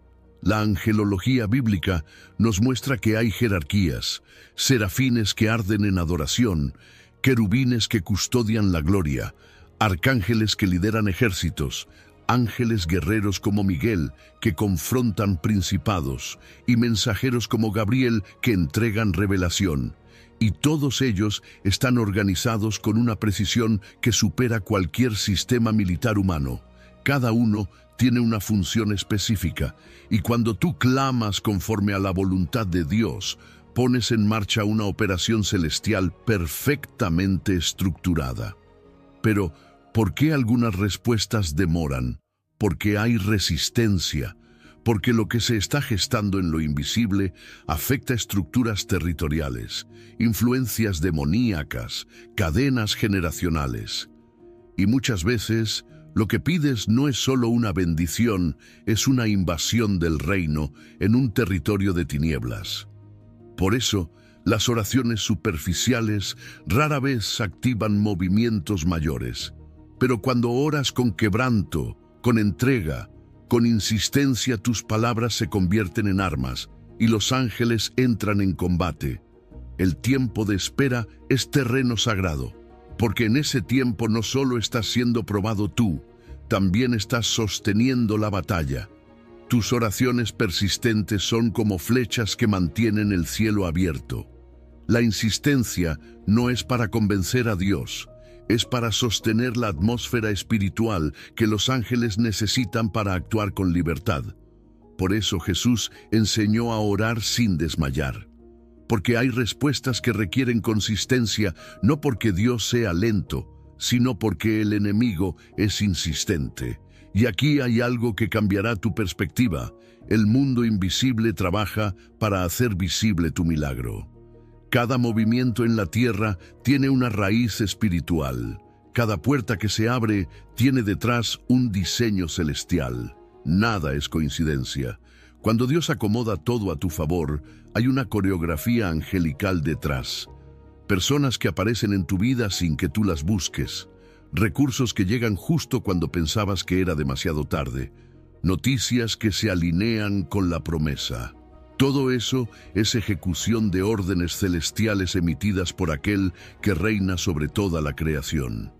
La angelología bíblica nos muestra que hay jerarquías, serafines que arden en adoración, querubines que custodian la gloria, arcángeles que lideran ejércitos, ángeles guerreros como Miguel que confrontan principados y mensajeros como Gabriel que entregan revelación. Y todos ellos están organizados con una precisión que supera cualquier sistema militar humano. Cada uno tiene una función específica, y cuando tú clamas conforme a la voluntad de Dios, pones en marcha una operación celestial perfectamente estructurada. Pero, ¿por qué algunas respuestas demoran? Porque hay resistencia, porque lo que se está gestando en lo invisible afecta estructuras territoriales, influencias demoníacas, cadenas generacionales. Y muchas veces, lo que pides no es solo una bendición, es una invasión del reino en un territorio de tinieblas. Por eso, las oraciones superficiales rara vez activan movimientos mayores. Pero cuando oras con quebranto, con entrega, con insistencia, tus palabras se convierten en armas y los ángeles entran en combate. El tiempo de espera es terreno sagrado, porque en ese tiempo no solo estás siendo probado tú, también estás sosteniendo la batalla. Tus oraciones persistentes son como flechas que mantienen el cielo abierto. La insistencia no es para convencer a Dios, es para sostener la atmósfera espiritual que los ángeles necesitan para actuar con libertad. Por eso Jesús enseñó a orar sin desmayar. Porque hay respuestas que requieren consistencia, no porque Dios sea lento, sino porque el enemigo es insistente. Y aquí hay algo que cambiará tu perspectiva. El mundo invisible trabaja para hacer visible tu milagro. Cada movimiento en la tierra tiene una raíz espiritual. Cada puerta que se abre tiene detrás un diseño celestial. Nada es coincidencia. Cuando Dios acomoda todo a tu favor, hay una coreografía angelical detrás. Personas que aparecen en tu vida sin que tú las busques. Recursos que llegan justo cuando pensabas que era demasiado tarde. Noticias que se alinean con la promesa. Todo eso es ejecución de órdenes celestiales emitidas por aquel que reina sobre toda la creación.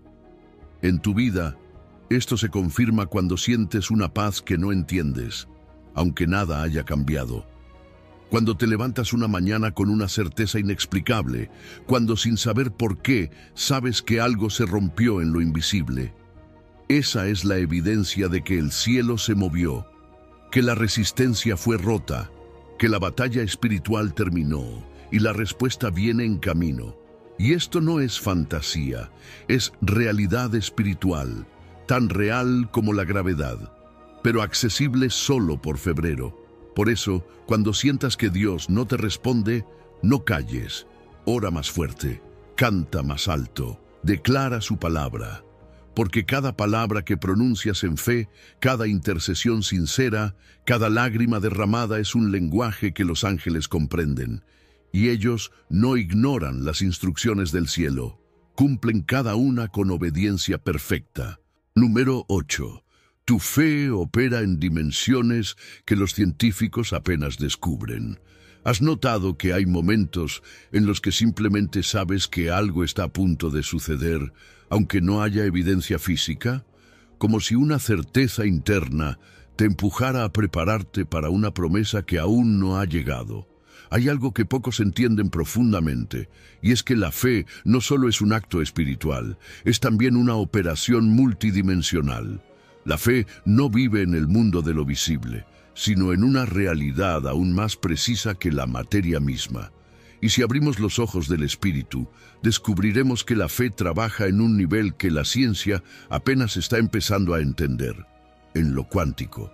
En tu vida, esto se confirma cuando sientes una paz que no entiendes, aunque nada haya cambiado. Cuando te levantas una mañana con una certeza inexplicable, cuando sin saber por qué sabes que algo se rompió en lo invisible. Esa es la evidencia de que el cielo se movió, que la resistencia fue rota, que la batalla espiritual terminó y la respuesta viene en camino. Y esto no es fantasía, es realidad espiritual, tan real como la gravedad, pero accesible solo por febrero. Por eso, cuando sientas que Dios no te responde, no calles, ora más fuerte, canta más alto, declara su palabra. Porque cada palabra que pronuncias en fe, cada intercesión sincera, cada lágrima derramada es un lenguaje que los ángeles comprenden. Y ellos no ignoran las instrucciones del cielo, cumplen cada una con obediencia perfecta. Número 8. Tu fe opera en dimensiones que los científicos apenas descubren. ¿Has notado que hay momentos en los que simplemente sabes que algo está a punto de suceder, aunque no haya evidencia física? Como si una certeza interna te empujara a prepararte para una promesa que aún no ha llegado. Hay algo que pocos entienden profundamente, y es que la fe no solo es un acto espiritual, es también una operación multidimensional. La fe no vive en el mundo de lo visible, sino en una realidad aún más precisa que la materia misma. Y si abrimos los ojos del espíritu, descubriremos que la fe trabaja en un nivel que la ciencia apenas está empezando a entender. en lo cuántico.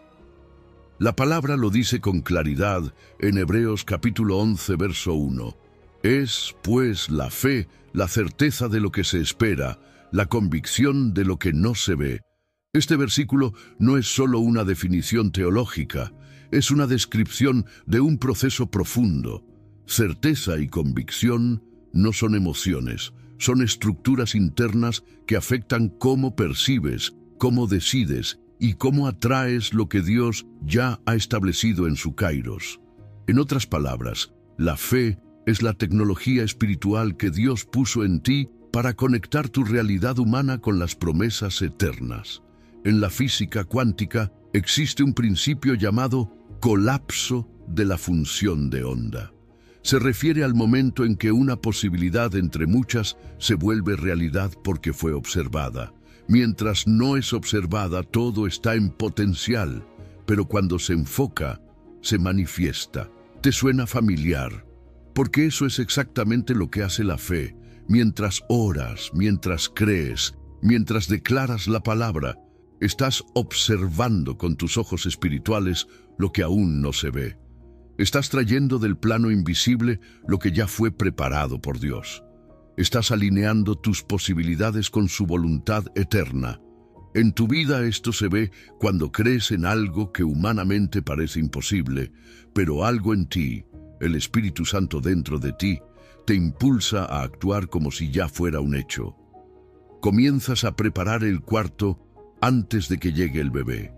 La palabra lo dice con claridad en Hebreos capítulo 11, verso 1. Es, pues, la fe, la certeza de lo que se espera, la convicción de lo que no se ve. Este versículo no es solo una definición teológica, es una descripción de un proceso profundo. Certeza y convicción no son emociones, son estructuras internas que afectan cómo percibes, cómo decides y cómo atraes lo que Dios ya ha establecido en su kairos. En otras palabras, la fe es la tecnología espiritual que Dios puso en ti para conectar tu realidad humana con las promesas eternas. En la física cuántica existe un principio llamado colapso de la función de onda. Se refiere al momento en que una posibilidad entre muchas se vuelve realidad porque fue observada. Mientras no es observada, todo está en potencial, pero cuando se enfoca, se manifiesta. ¿Te suena familiar? Porque eso es exactamente lo que hace la fe. Mientras oras, mientras crees, mientras declaras la palabra, estás observando con tus ojos espirituales lo que aún no se ve. Estás trayendo del plano invisible lo que ya fue preparado por Dios. Estás alineando tus posibilidades con su voluntad eterna. En tu vida esto se ve cuando crees en algo que humanamente parece imposible, pero algo en ti, el Espíritu Santo dentro de ti, te impulsa a actuar como si ya fuera un hecho. Comienzas a preparar el cuarto antes de que llegue el bebé.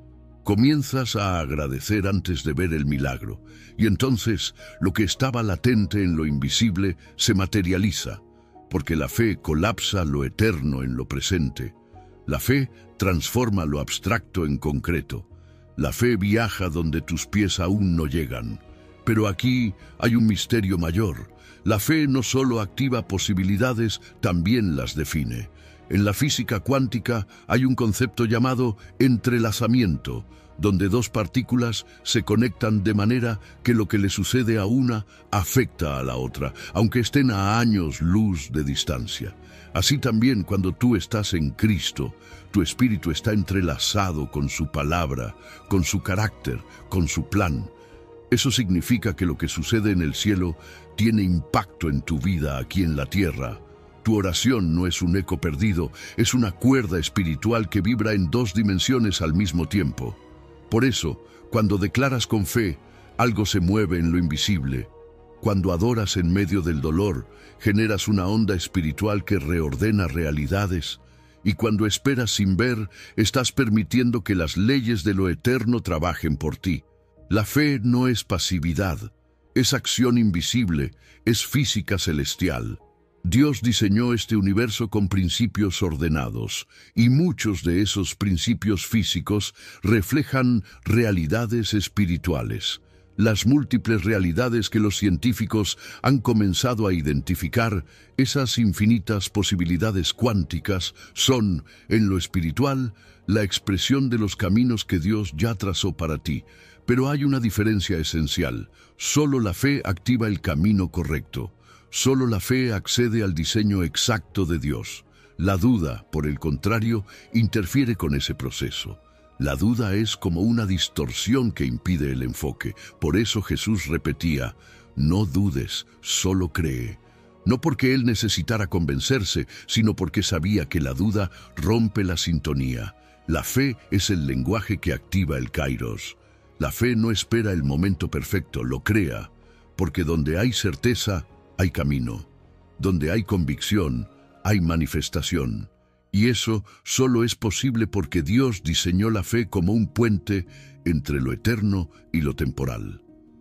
Comienzas a agradecer antes de ver el milagro, y entonces lo que estaba latente en lo invisible se materializa, porque la fe colapsa lo eterno en lo presente. La fe transforma lo abstracto en concreto. La fe viaja donde tus pies aún no llegan. Pero aquí hay un misterio mayor. La fe no solo activa posibilidades, también las define. En la física cuántica hay un concepto llamado entrelazamiento, donde dos partículas se conectan de manera que lo que le sucede a una afecta a la otra, aunque estén a años luz de distancia. Así también cuando tú estás en Cristo, tu espíritu está entrelazado con su palabra, con su carácter, con su plan. Eso significa que lo que sucede en el cielo tiene impacto en tu vida aquí en la tierra. Tu oración no es un eco perdido, es una cuerda espiritual que vibra en dos dimensiones al mismo tiempo. Por eso, cuando declaras con fe, algo se mueve en lo invisible. Cuando adoras en medio del dolor, generas una onda espiritual que reordena realidades. Y cuando esperas sin ver, estás permitiendo que las leyes de lo eterno trabajen por ti. La fe no es pasividad, es acción invisible, es física celestial. Dios diseñó este universo con principios ordenados, y muchos de esos principios físicos reflejan realidades espirituales. Las múltiples realidades que los científicos han comenzado a identificar, esas infinitas posibilidades cuánticas, son, en lo espiritual, la expresión de los caminos que Dios ya trazó para ti. Pero hay una diferencia esencial. Solo la fe activa el camino correcto. Solo la fe accede al diseño exacto de Dios. La duda, por el contrario, interfiere con ese proceso. La duda es como una distorsión que impide el enfoque. Por eso Jesús repetía, no dudes, solo cree. No porque él necesitara convencerse, sino porque sabía que la duda rompe la sintonía. La fe es el lenguaje que activa el kairos. La fe no espera el momento perfecto, lo crea, porque donde hay certeza, hay camino. Donde hay convicción, hay manifestación. Y eso solo es posible porque Dios diseñó la fe como un puente entre lo eterno y lo temporal.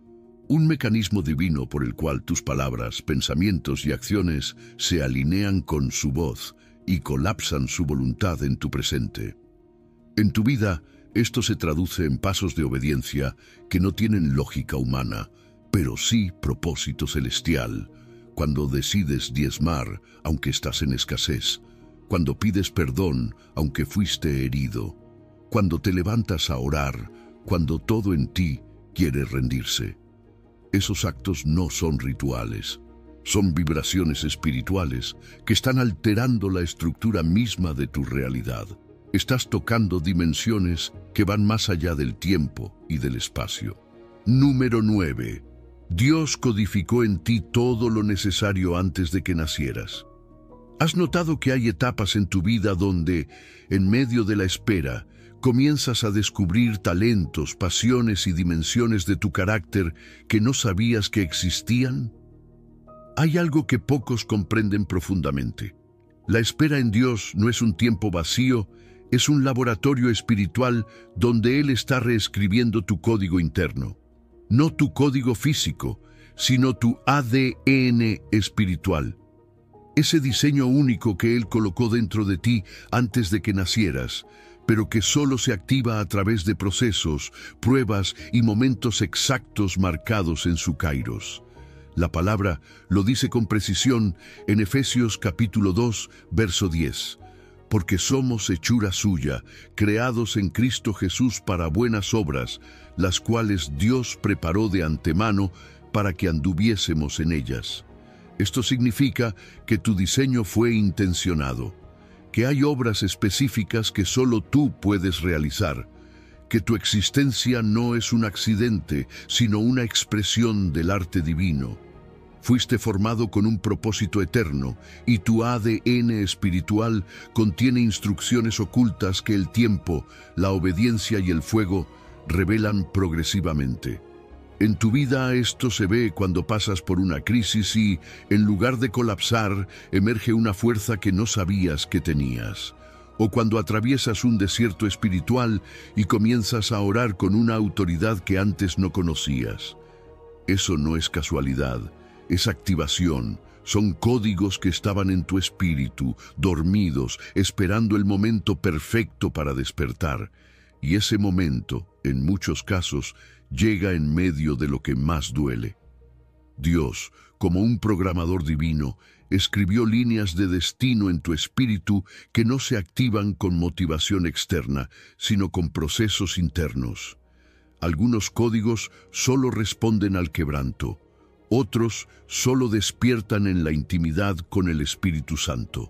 Un mecanismo divino por el cual tus palabras, pensamientos y acciones se alinean con su voz y colapsan su voluntad en tu presente. En tu vida, esto se traduce en pasos de obediencia que no tienen lógica humana, pero sí propósito celestial. Cuando decides diezmar, aunque estás en escasez. Cuando pides perdón, aunque fuiste herido. Cuando te levantas a orar, cuando todo en ti quiere rendirse. Esos actos no son rituales. Son vibraciones espirituales que están alterando la estructura misma de tu realidad. Estás tocando dimensiones que van más allá del tiempo y del espacio. Número 9. Dios codificó en ti todo lo necesario antes de que nacieras. ¿Has notado que hay etapas en tu vida donde, en medio de la espera, comienzas a descubrir talentos, pasiones y dimensiones de tu carácter que no sabías que existían? Hay algo que pocos comprenden profundamente. La espera en Dios no es un tiempo vacío, es un laboratorio espiritual donde Él está reescribiendo tu código interno. No tu código físico, sino tu ADN espiritual. Ese diseño único que Él colocó dentro de ti antes de que nacieras, pero que solo se activa a través de procesos, pruebas y momentos exactos marcados en su kairos. La palabra lo dice con precisión en Efesios capítulo 2, verso 10. Porque somos hechura suya, creados en Cristo Jesús para buenas obras, las cuales Dios preparó de antemano para que anduviésemos en ellas. Esto significa que tu diseño fue intencionado, que hay obras específicas que solo tú puedes realizar, que tu existencia no es un accidente, sino una expresión del arte divino. Fuiste formado con un propósito eterno y tu ADN espiritual contiene instrucciones ocultas que el tiempo, la obediencia y el fuego revelan progresivamente. En tu vida esto se ve cuando pasas por una crisis y, en lugar de colapsar, emerge una fuerza que no sabías que tenías. O cuando atraviesas un desierto espiritual y comienzas a orar con una autoridad que antes no conocías. Eso no es casualidad. Es activación, son códigos que estaban en tu espíritu, dormidos, esperando el momento perfecto para despertar. Y ese momento, en muchos casos, llega en medio de lo que más duele. Dios, como un programador divino, escribió líneas de destino en tu espíritu que no se activan con motivación externa, sino con procesos internos. Algunos códigos solo responden al quebranto. Otros solo despiertan en la intimidad con el Espíritu Santo.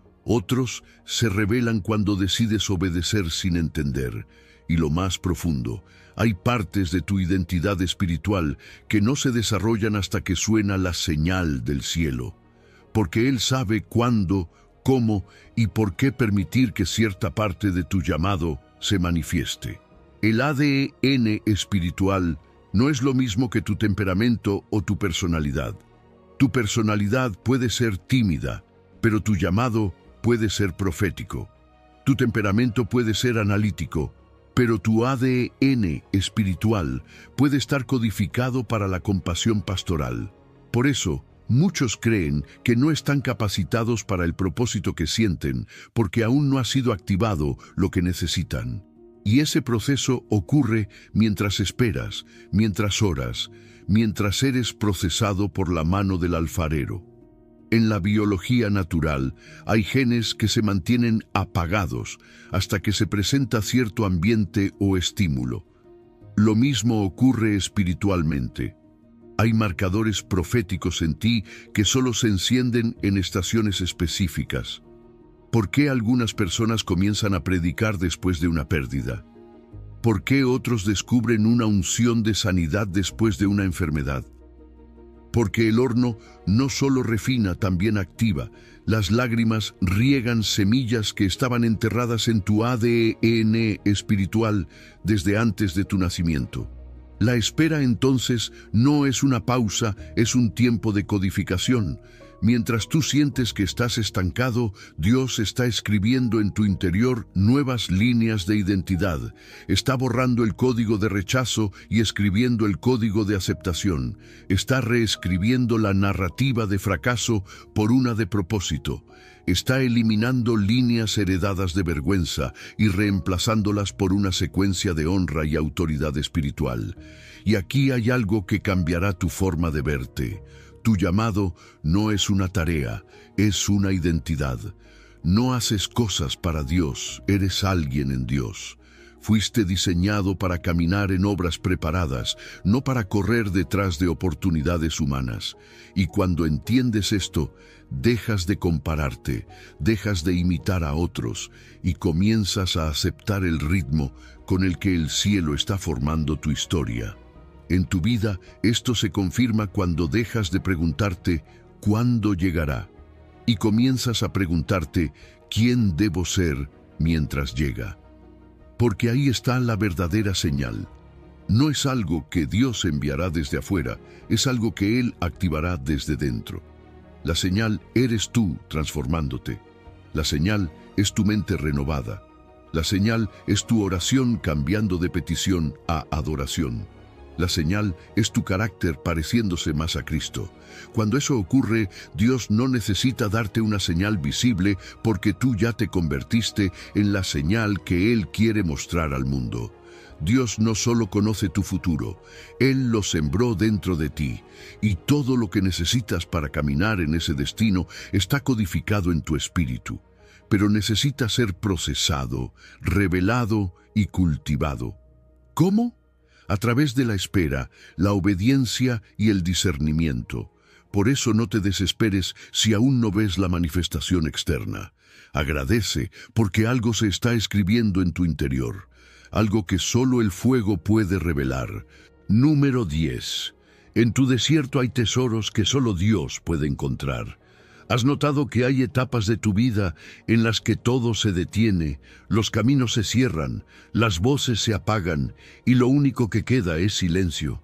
Otros se revelan cuando decides obedecer sin entender. Y lo más profundo, hay partes de tu identidad espiritual que no se desarrollan hasta que suena la señal del cielo. Porque Él sabe cuándo, cómo y por qué permitir que cierta parte de tu llamado se manifieste. El ADN espiritual no es lo mismo que tu temperamento o tu personalidad. Tu personalidad puede ser tímida, pero tu llamado puede ser profético. Tu temperamento puede ser analítico, pero tu ADN espiritual puede estar codificado para la compasión pastoral. Por eso, muchos creen que no están capacitados para el propósito que sienten, porque aún no ha sido activado lo que necesitan. Y ese proceso ocurre mientras esperas, mientras oras, mientras eres procesado por la mano del alfarero. En la biología natural hay genes que se mantienen apagados hasta que se presenta cierto ambiente o estímulo. Lo mismo ocurre espiritualmente. Hay marcadores proféticos en ti que solo se encienden en estaciones específicas. ¿Por qué algunas personas comienzan a predicar después de una pérdida? ¿Por qué otros descubren una unción de sanidad después de una enfermedad? Porque el horno no solo refina, también activa. Las lágrimas riegan semillas que estaban enterradas en tu ADN espiritual desde antes de tu nacimiento. La espera entonces no es una pausa, es un tiempo de codificación. Mientras tú sientes que estás estancado, Dios está escribiendo en tu interior nuevas líneas de identidad. Está borrando el código de rechazo y escribiendo el código de aceptación. Está reescribiendo la narrativa de fracaso por una de propósito. Está eliminando líneas heredadas de vergüenza y reemplazándolas por una secuencia de honra y autoridad espiritual. Y aquí hay algo que cambiará tu forma de verte. Tu llamado no es una tarea, es una identidad. No haces cosas para Dios, eres alguien en Dios. Fuiste diseñado para caminar en obras preparadas, no para correr detrás de oportunidades humanas. Y cuando entiendes esto, dejas de compararte, dejas de imitar a otros y comienzas a aceptar el ritmo con el que el cielo está formando tu historia. En tu vida, esto se confirma cuando dejas de preguntarte ¿cuándo llegará? Y comienzas a preguntarte ¿quién debo ser mientras llega? Porque ahí está la verdadera señal. No es algo que Dios enviará desde afuera, es algo que Él activará desde dentro. La señal eres tú transformándote. La señal es tu mente renovada. La señal es tu oración cambiando de petición a adoración. La señal es tu carácter pareciéndose más a Cristo. Cuando eso ocurre, Dios no necesita darte una señal visible porque tú ya te convertiste en la señal que Él quiere mostrar al mundo. Dios no solo conoce tu futuro, Él lo sembró dentro de ti, y todo lo que necesitas para caminar en ese destino está codificado en tu espíritu, pero necesita ser procesado, revelado y cultivado. ¿Cómo? A través de la espera, la obediencia y el discernimiento. Por eso no te desesperes si aún no ves la manifestación externa. Agradece porque algo se está escribiendo en tu interior, algo que solo el fuego puede revelar. Número 10. En tu desierto hay tesoros que solo Dios puede encontrar. ¿Has notado que hay etapas de tu vida en las que todo se detiene, los caminos se cierran, las voces se apagan y lo único que queda es silencio?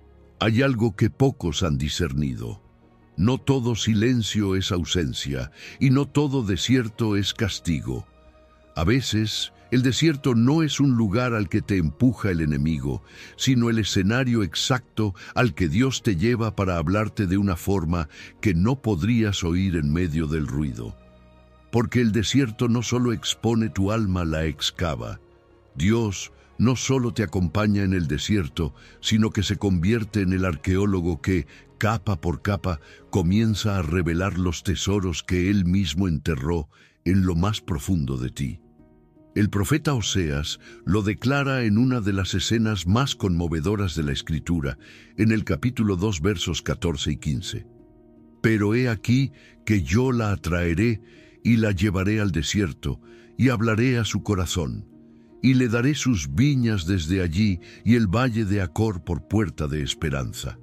Hay algo que pocos han discernido. No todo silencio es ausencia y no todo desierto es castigo. A veces, el desierto no es un lugar al que te empuja el enemigo, sino el escenario exacto al que Dios te lleva para hablarte de una forma que no podrías oír en medio del ruido. Porque el desierto no solo expone tu alma, la excava. Dios no solo te acompaña en el desierto, sino que se convierte en el arqueólogo que, capa por capa, comienza a revelar los tesoros que Él mismo enterró en lo más profundo de ti. El profeta Oseas lo declara en una de las escenas más conmovedoras de la Escritura, en el capítulo 2, versos 14 y 15. Pero he aquí que yo la atraeré y la llevaré al desierto, y hablaré a su corazón, y le daré sus viñas desde allí y el valle de Acor por puerta de esperanza.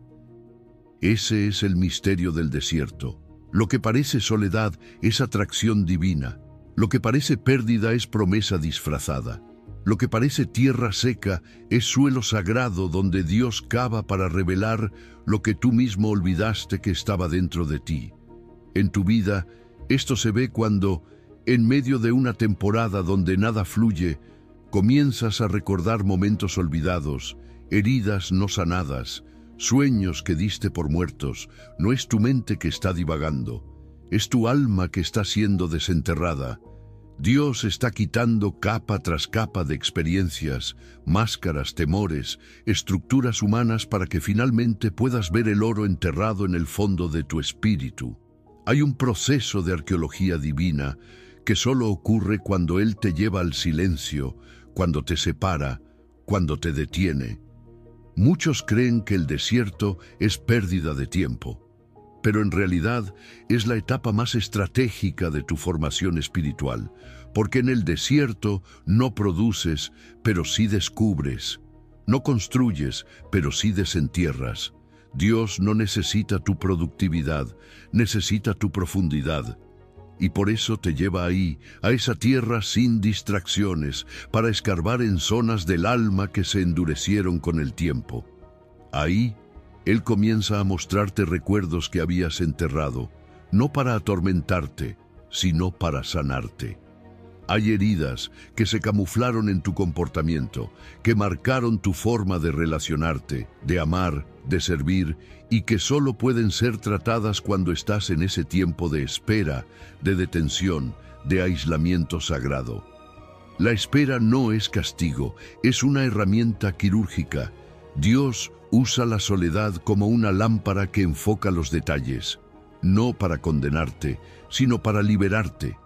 Ese es el misterio del desierto. Lo que parece soledad es atracción divina. Lo que parece pérdida es promesa disfrazada. Lo que parece tierra seca es suelo sagrado donde Dios cava para revelar lo que tú mismo olvidaste que estaba dentro de ti. En tu vida, esto se ve cuando, en medio de una temporada donde nada fluye, comienzas a recordar momentos olvidados, heridas no sanadas, sueños que diste por muertos. No es tu mente que está divagando, es tu alma que está siendo desenterrada. Dios está quitando capa tras capa de experiencias, máscaras, temores, estructuras humanas para que finalmente puedas ver el oro enterrado en el fondo de tu espíritu. Hay un proceso de arqueología divina que solo ocurre cuando Él te lleva al silencio, cuando te separa, cuando te detiene. Muchos creen que el desierto es pérdida de tiempo, pero en realidad es la etapa más estratégica de tu formación espiritual, porque en el desierto no produces, pero sí descubres. No construyes, pero sí desentierras. Dios no necesita tu productividad, necesita tu profundidad. Y por eso te lleva ahí, a esa tierra sin distracciones, para escarbar en zonas del alma que se endurecieron con el tiempo. Ahí, Él comienza a mostrarte recuerdos que habías enterrado, no para atormentarte, sino para sanarte. Hay heridas que se camuflaron en tu comportamiento, que marcaron tu forma de relacionarte, de amar, de servir, y que solo pueden ser tratadas cuando estás en ese tiempo de espera, de detención, de aislamiento sagrado. La espera no es castigo, es una herramienta quirúrgica. Dios usa la soledad como una lámpara que enfoca los detalles, no para condenarte, sino para liberarte.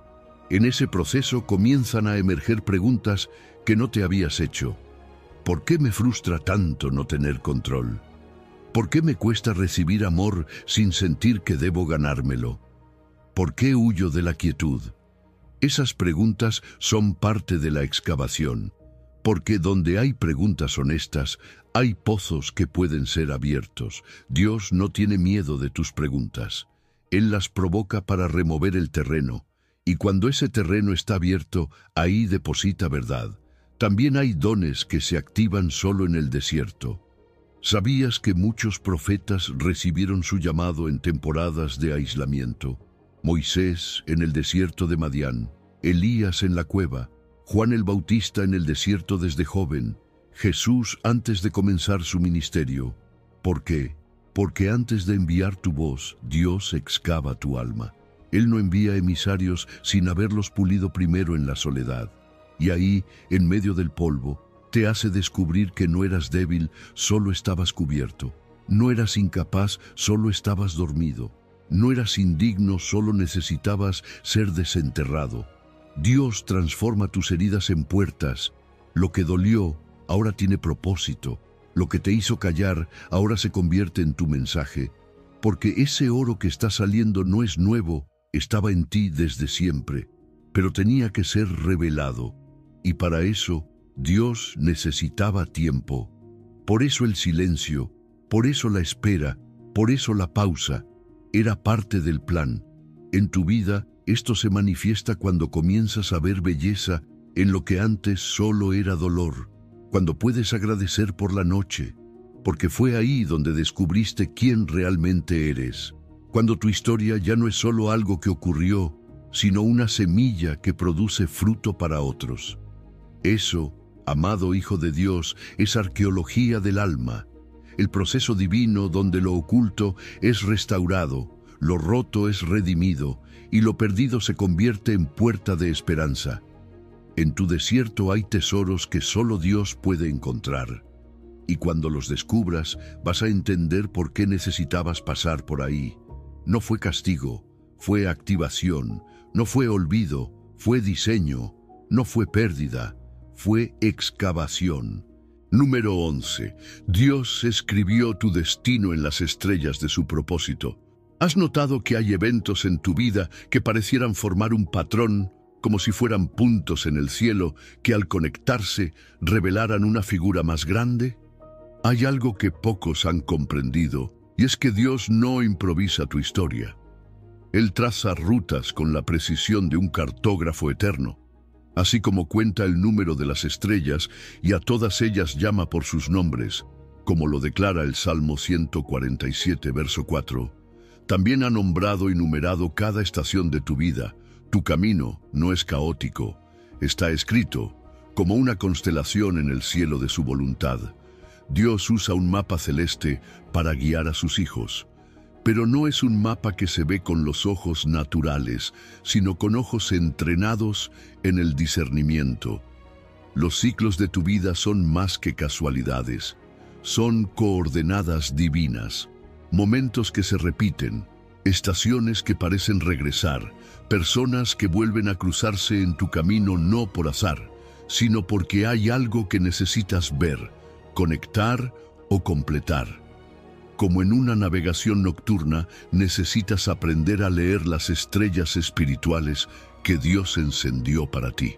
En ese proceso comienzan a emerger preguntas que no te habías hecho. ¿Por qué me frustra tanto no tener control? ¿Por qué me cuesta recibir amor sin sentir que debo ganármelo? ¿Por qué huyo de la quietud? Esas preguntas son parte de la excavación, porque donde hay preguntas honestas, hay pozos que pueden ser abiertos. Dios no tiene miedo de tus preguntas. Él las provoca para remover el terreno, y cuando ese terreno está abierto, ahí deposita verdad. También hay dones que se activan solo en el desierto. ¿Sabías que muchos profetas recibieron su llamado en temporadas de aislamiento? Moisés en el desierto de Madián, Elías en la cueva, Juan el Bautista en el desierto desde joven, Jesús antes de comenzar su ministerio. ¿Por qué? Porque antes de enviar tu voz, Dios excava tu alma. Él no envía emisarios sin haberlos pulido primero en la soledad. Y ahí, en medio del polvo, te hace descubrir que no eras débil, solo estabas cubierto. No eras incapaz, solo estabas dormido. No eras indigno, solo necesitabas ser desenterrado. Dios transforma tus heridas en puertas. Lo que dolió, ahora tiene propósito. Lo que te hizo callar, ahora se convierte en tu mensaje. Porque ese oro que está saliendo no es nuevo, estaba en ti desde siempre. Pero tenía que ser revelado. Y para eso, Dios necesitaba tiempo. Por eso el silencio, por eso la espera, por eso la pausa. Era parte del plan. En tu vida, esto se manifiesta cuando comienzas a ver belleza en lo que antes solo era dolor, cuando puedes agradecer por la noche, porque fue ahí donde descubriste quién realmente eres, cuando tu historia ya no es solo algo que ocurrió, sino una semilla que produce fruto para otros. Eso, amado Hijo de Dios, es arqueología del alma, el proceso divino donde lo oculto es restaurado, lo roto es redimido y lo perdido se convierte en puerta de esperanza. En tu desierto hay tesoros que solo Dios puede encontrar. Y cuando los descubras, vas a entender por qué necesitabas pasar por ahí. No fue castigo, fue activación. No fue olvido, fue diseño. No fue pérdida, fue excavación. Número 11. Dios escribió tu destino en las estrellas de su propósito. ¿Has notado que hay eventos en tu vida que parecieran formar un patrón, como si fueran puntos en el cielo, que al conectarse revelaran una figura más grande? Hay algo que pocos han comprendido, y es que Dios no improvisa tu historia. Él traza rutas con la precisión de un cartógrafo eterno. Así como cuenta el número de las estrellas y a todas ellas llama por sus nombres, como lo declara el Salmo 147, verso 4, también ha nombrado y numerado cada estación de tu vida. Tu camino no es caótico, está escrito como una constelación en el cielo de su voluntad. Dios usa un mapa celeste para guiar a sus hijos, pero no es un mapa que se ve con los ojos naturales, sino con ojos entrenados en el discernimiento. Los ciclos de tu vida son más que casualidades, son coordenadas divinas, momentos que se repiten, estaciones que parecen regresar, personas que vuelven a cruzarse en tu camino no por azar, sino porque hay algo que necesitas ver, conectar o completar. Como en una navegación nocturna, necesitas aprender a leer las estrellas espirituales que Dios encendió para ti.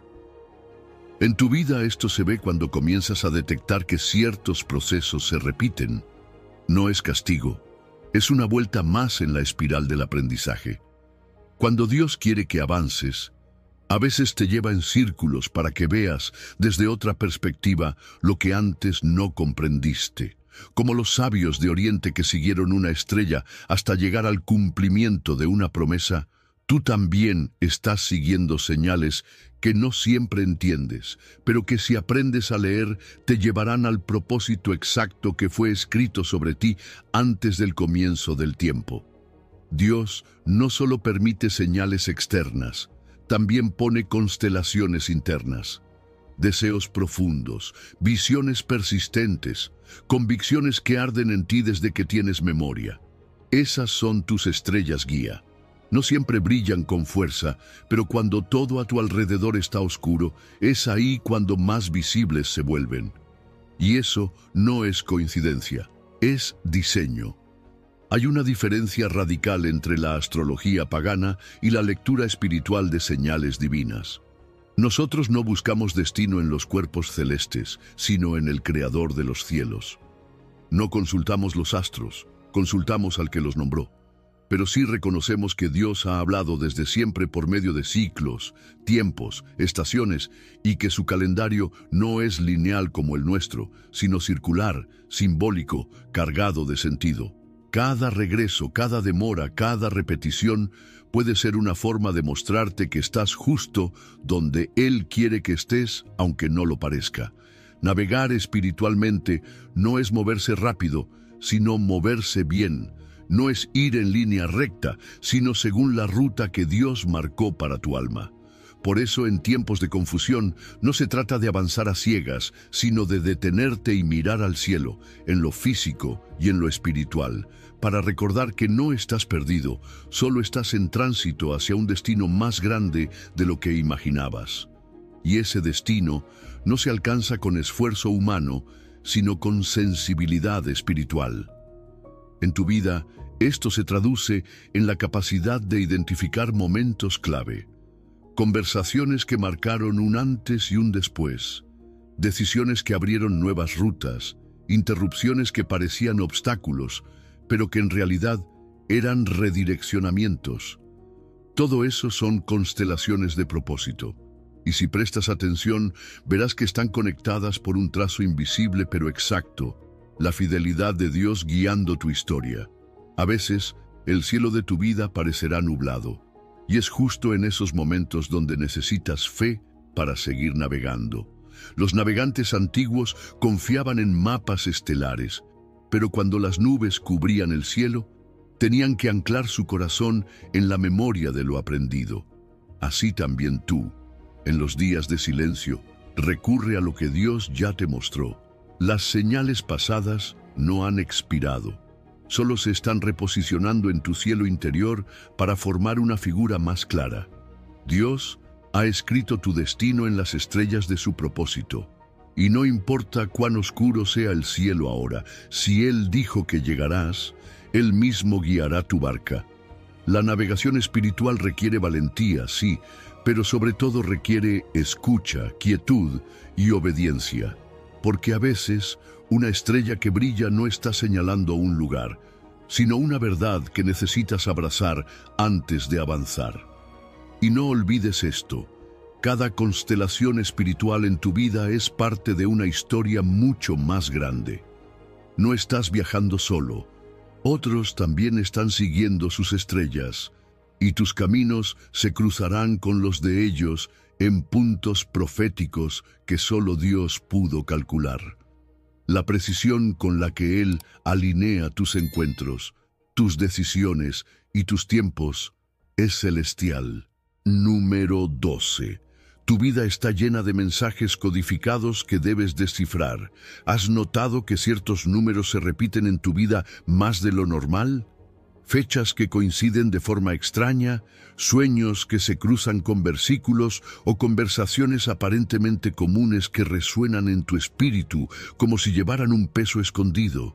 En tu vida esto se ve cuando comienzas a detectar que ciertos procesos se repiten. No es castigo, es una vuelta más en la espiral del aprendizaje. Cuando Dios quiere que avances, a veces te lleva en círculos para que veas desde otra perspectiva lo que antes no comprendiste. Como los sabios de Oriente que siguieron una estrella hasta llegar al cumplimiento de una promesa, tú también estás siguiendo señales que no siempre entiendes, pero que si aprendes a leer te llevarán al propósito exacto que fue escrito sobre ti antes del comienzo del tiempo. Dios no solo permite señales externas, también pone constelaciones internas. Deseos profundos, visiones persistentes, convicciones que arden en ti desde que tienes memoria. Esas son tus estrellas guía. No siempre brillan con fuerza, pero cuando todo a tu alrededor está oscuro, es ahí cuando más visibles se vuelven. Y eso no es coincidencia, es diseño. Hay una diferencia radical entre la astrología pagana y la lectura espiritual de señales divinas. Nosotros no buscamos destino en los cuerpos celestes, sino en el Creador de los cielos. No consultamos los astros, consultamos al que los nombró. Pero sí reconocemos que Dios ha hablado desde siempre por medio de ciclos, tiempos, estaciones, y que su calendario no es lineal como el nuestro, sino circular, simbólico, cargado de sentido. Cada regreso, cada demora, cada repetición puede ser una forma de mostrarte que estás justo donde Él quiere que estés, aunque no lo parezca. Navegar espiritualmente no es moverse rápido, sino moverse bien. No es ir en línea recta, sino según la ruta que Dios marcó para tu alma. Por eso, en tiempos de confusión, no se trata de avanzar a ciegas, sino de detenerte y mirar al cielo, en lo físico y en lo espiritual, para recordar que no estás perdido, solo estás en tránsito hacia un destino más grande de lo que imaginabas. Y ese destino no se alcanza con esfuerzo humano, sino con sensibilidad espiritual. En tu vida, esto se traduce en la capacidad de identificar momentos clave, conversaciones que marcaron un antes y un después, decisiones que abrieron nuevas rutas, interrupciones que parecían obstáculos, pero que en realidad eran redireccionamientos. Todo eso son constelaciones de propósito. Y si prestas atención, verás que están conectadas por un trazo invisible pero exacto, la fidelidad de Dios guiando tu historia. A veces, el cielo de tu vida parecerá nublado, y es justo en esos momentos donde necesitas fe para seguir navegando. Los navegantes antiguos confiaban en mapas estelares, pero cuando las nubes cubrían el cielo, tenían que anclar su corazón en la memoria de lo aprendido. Así también tú, en los días de silencio, recurre a lo que Dios ya te mostró. Las señales pasadas no han expirado, solo se están reposicionando en tu cielo interior para formar una figura más clara. Dios ha escrito tu destino en las estrellas de su propósito, y no importa cuán oscuro sea el cielo ahora, si Él dijo que llegarás, Él mismo guiará tu barca. La navegación espiritual requiere valentía, sí, pero sobre todo requiere escucha, quietud y obediencia, porque a veces una estrella que brilla no está señalando un lugar, sino una verdad que necesitas abrazar antes de avanzar. Y no olvides esto, cada constelación espiritual en tu vida es parte de una historia mucho más grande. No estás viajando solo, otros también están siguiendo sus estrellas, y tus caminos se cruzarán con los de ellos en puntos proféticos que solo Dios pudo calcular. La precisión con la que Él alinea tus encuentros, tus decisiones y tus tiempos es celestial. Número 12. Tu vida está llena de mensajes codificados que debes descifrar. ¿Has notado que ciertos números se repiten en tu vida más de lo normal? Fechas que coinciden de forma extraña, sueños que se cruzan con versículos o conversaciones aparentemente comunes que resuenan en tu espíritu como si llevaran un peso escondido.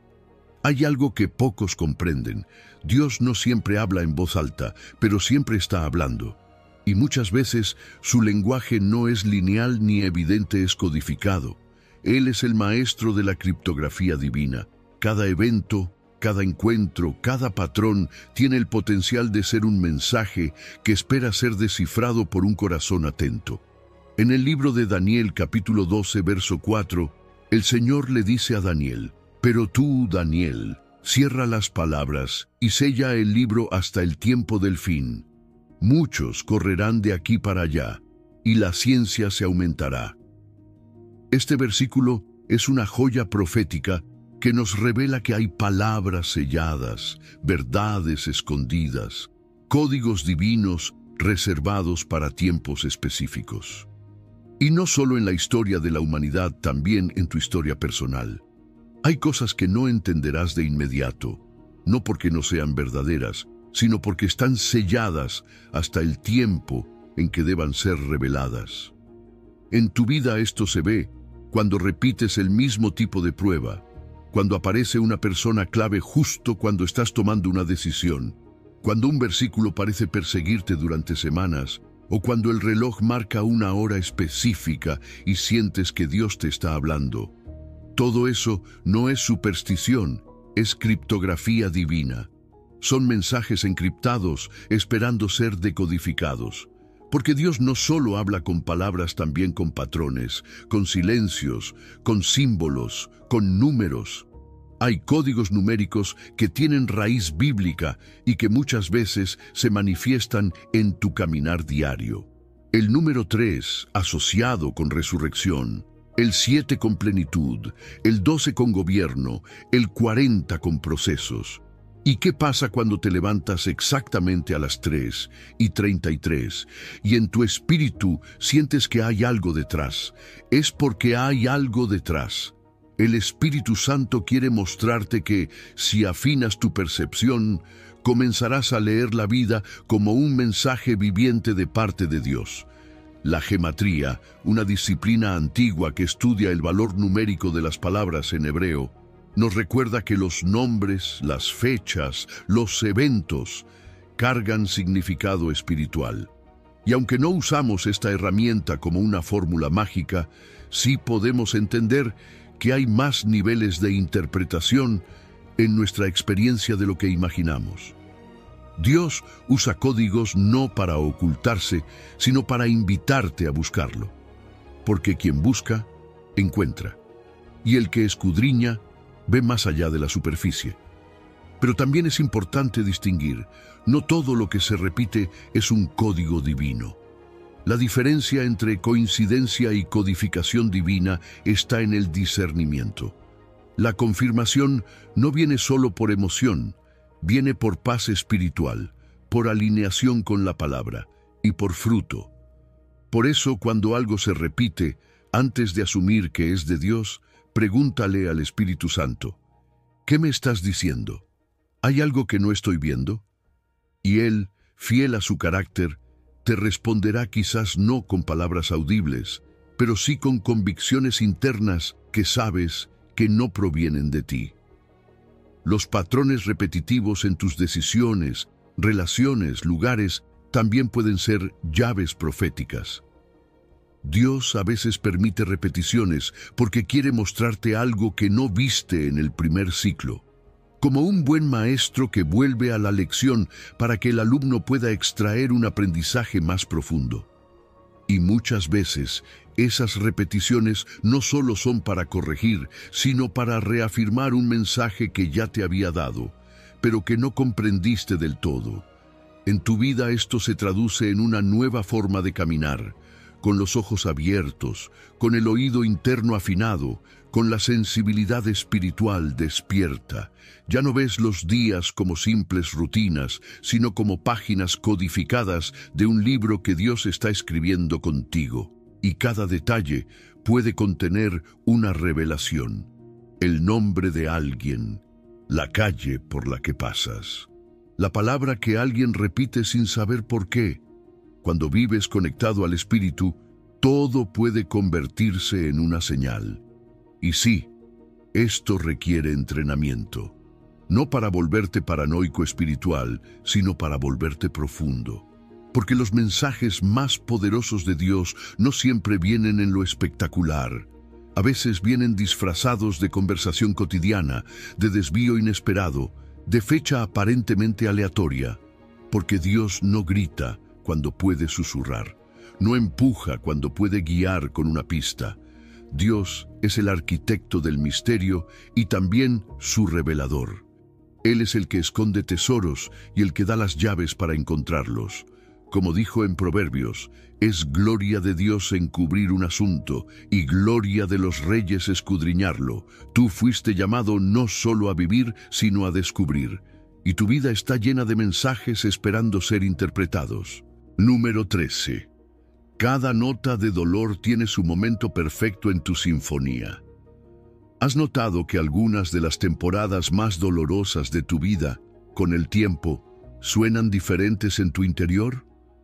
Hay algo que pocos comprenden. Dios no siempre habla en voz alta, pero siempre está hablando. Y muchas veces su lenguaje no es lineal ni evidente, es codificado. Él es el maestro de la criptografía divina. Cada evento, cada encuentro, cada patrón tiene el potencial de ser un mensaje que espera ser descifrado por un corazón atento. En el libro de Daniel, capítulo 12, verso 4, el Señor le dice a Daniel: «Pero tú, Daniel, cierra las palabras y sella el libro hasta el tiempo del fin. Muchos correrán de aquí para allá, y la ciencia se aumentará». Este versículo es una joya profética que nos revela que hay palabras selladas, verdades escondidas, códigos divinos reservados para tiempos específicos. Y no solo en la historia de la humanidad, también en tu historia personal. Hay cosas que no entenderás de inmediato, no porque no sean verdaderas, sino porque están selladas hasta el tiempo en que deban ser reveladas. En tu vida esto se ve cuando repites el mismo tipo de prueba, cuando aparece una persona clave justo cuando estás tomando una decisión, cuando un versículo parece perseguirte durante semanas, o cuando el reloj marca una hora específica y sientes que Dios te está hablando. Todo eso no es superstición, es criptografía divina. Son mensajes encriptados esperando ser decodificados. Porque Dios no solo habla con palabras, también con patrones, con silencios, con símbolos, con números. Hay códigos numéricos que tienen raíz bíblica y que muchas veces se manifiestan en tu caminar diario. El número 3, asociado con resurrección, el 7 con plenitud, el 12 con gobierno, el 40 con procesos. ¿Y qué pasa cuando te levantas exactamente a las 3:33 y en tu espíritu sientes que hay algo detrás? Es porque hay algo detrás. El Espíritu Santo quiere mostrarte que, si afinas tu percepción, comenzarás a leer la vida como un mensaje viviente de parte de Dios. La gematría, una disciplina antigua que estudia el valor numérico de las palabras en hebreo, nos recuerda que los nombres, las fechas, los eventos cargan significado espiritual. Y aunque no usamos esta herramienta como una fórmula mágica, sí podemos entender que hay más niveles de interpretación en nuestra experiencia de lo que imaginamos. Dios usa códigos no para ocultarse, sino para invitarte a buscarlo. Porque quien busca, encuentra. Y el que escudriña, ve más allá de la superficie. Pero también es importante distinguir, no todo lo que se repite es un código divino. La diferencia entre coincidencia y codificación divina está en el discernimiento. La confirmación no viene solo por emoción, viene por paz espiritual, por alineación con la palabra y por fruto. Por eso, cuando algo se repite, antes de asumir que es de Dios, pregúntale al Espíritu Santo, ¿qué me estás diciendo? ¿Hay algo que no estoy viendo? Y Él, fiel a su carácter, te responderá quizás no con palabras audibles, pero sí con convicciones internas que sabes que no provienen de ti. Los patrones repetitivos en tus decisiones, relaciones, lugares, también pueden ser llaves proféticas. Dios a veces permite repeticiones porque quiere mostrarte algo que no viste en el primer ciclo, como un buen maestro que vuelve a la lección para que el alumno pueda extraer un aprendizaje más profundo. Y muchas veces esas repeticiones no solo son para corregir, sino para reafirmar un mensaje que ya te había dado, pero que no comprendiste del todo. En tu vida esto se traduce en una nueva forma de caminar, con los ojos abiertos, con el oído interno afinado, con la sensibilidad espiritual despierta. Ya no ves los días como simples rutinas, sino como páginas codificadas de un libro que Dios está escribiendo contigo. Y cada detalle puede contener una revelación, el nombre de alguien, la calle por la que pasas, la palabra que alguien repite sin saber por qué. Cuando vives conectado al Espíritu, todo puede convertirse en una señal. Y sí, esto requiere entrenamiento, no para volverte paranoico espiritual, sino para volverte profundo. Porque los mensajes más poderosos de Dios no siempre vienen en lo espectacular. A veces vienen disfrazados de conversación cotidiana, de desvío inesperado, de fecha aparentemente aleatoria. Porque Dios no grita cuando puede susurrar, no empuja cuando puede guiar con una pista. Dios es el arquitecto del misterio y también su revelador. Él es el que esconde tesoros y el que da las llaves para encontrarlos. Como dijo en Proverbios, es gloria de Dios encubrir un asunto y gloria de los reyes escudriñarlo. Tú fuiste llamado no solo a vivir, sino a descubrir. Y tu vida está llena de mensajes esperando ser interpretados. Número 13. Cada nota de dolor tiene su momento perfecto en tu sinfonía. ¿Has notado que algunas de las temporadas más dolorosas de tu vida, con el tiempo, ¿Suenan diferentes en tu interior?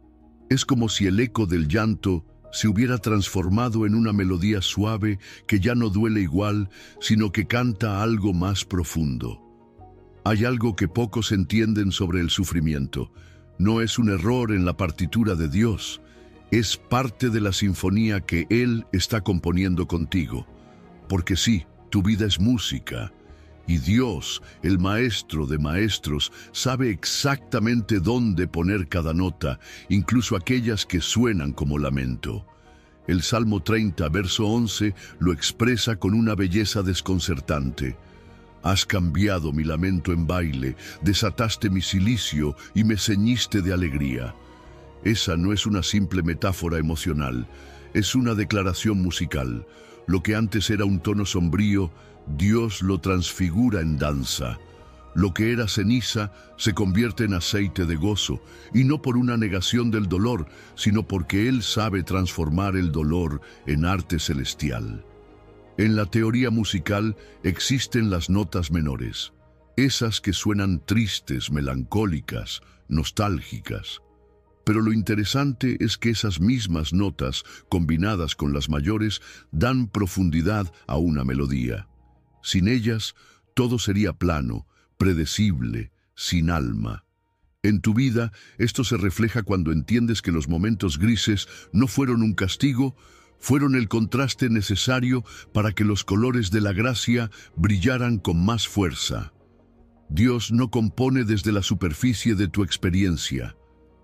Es como si el eco del llanto se hubiera transformado en una melodía suave que ya no duele igual, sino que canta algo más profundo. Hay algo que pocos entienden sobre el sufrimiento. No es un error en la partitura de Dios, es parte de la sinfonía que Él está componiendo contigo. Porque sí, tu vida es música, y Dios, el maestro de maestros, sabe exactamente dónde poner cada nota, incluso aquellas que suenan como lamento. El Salmo 30, verso 11, lo expresa con una belleza desconcertante. Has cambiado mi lamento en baile, desataste mi cilicio y me ceñiste de alegría. Esa no es una simple metáfora emocional, es una declaración musical. Lo que antes era un tono sombrío, Dios lo transfigura en danza. Lo que era ceniza se convierte en aceite de gozo, y no por una negación del dolor, sino porque Él sabe transformar el dolor en arte celestial. En la teoría musical existen las notas menores, esas que suenan tristes, melancólicas, nostálgicas. Pero lo interesante es que esas mismas notas, combinadas con las mayores, dan profundidad a una melodía. Sin ellas, todo sería plano, predecible, sin alma. En tu vida, esto se refleja cuando entiendes que los momentos grises no fueron un castigo, fueron el contraste necesario para que los colores de la gracia brillaran con más fuerza. Dios no compone desde la superficie de tu experiencia.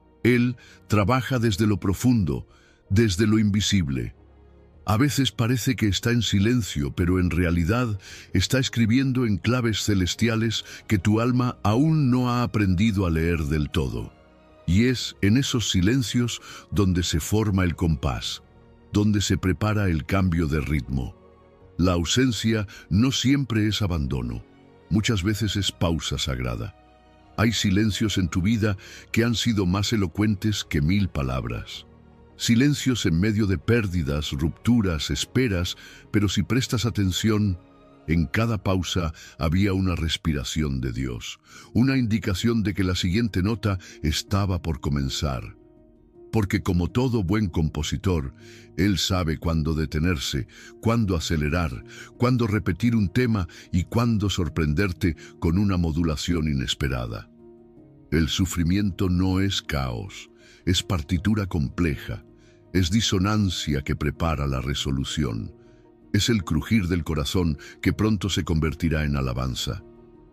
Él trabaja desde lo profundo, desde lo invisible. A veces parece que está en silencio, pero en realidad está escribiendo en claves celestiales que tu alma aún no ha aprendido a leer del todo. Y es en esos silencios donde se forma el compás, donde se prepara el cambio de ritmo. La ausencia no siempre es abandono, muchas veces es pausa sagrada. Hay silencios en tu vida que han sido más elocuentes que 1000 palabras. Silencios en medio de pérdidas, rupturas, esperas, pero si prestas atención, en cada pausa había una respiración de Dios, una indicación de que la siguiente nota estaba por comenzar. Porque como todo buen compositor, Él sabe cuándo detenerse, cuándo acelerar, cuándo repetir un tema y cuándo sorprenderte con una modulación inesperada. El sufrimiento no es caos, es partitura compleja. Es disonancia que prepara la resolución. Es el crujir del corazón que pronto se convertirá en alabanza.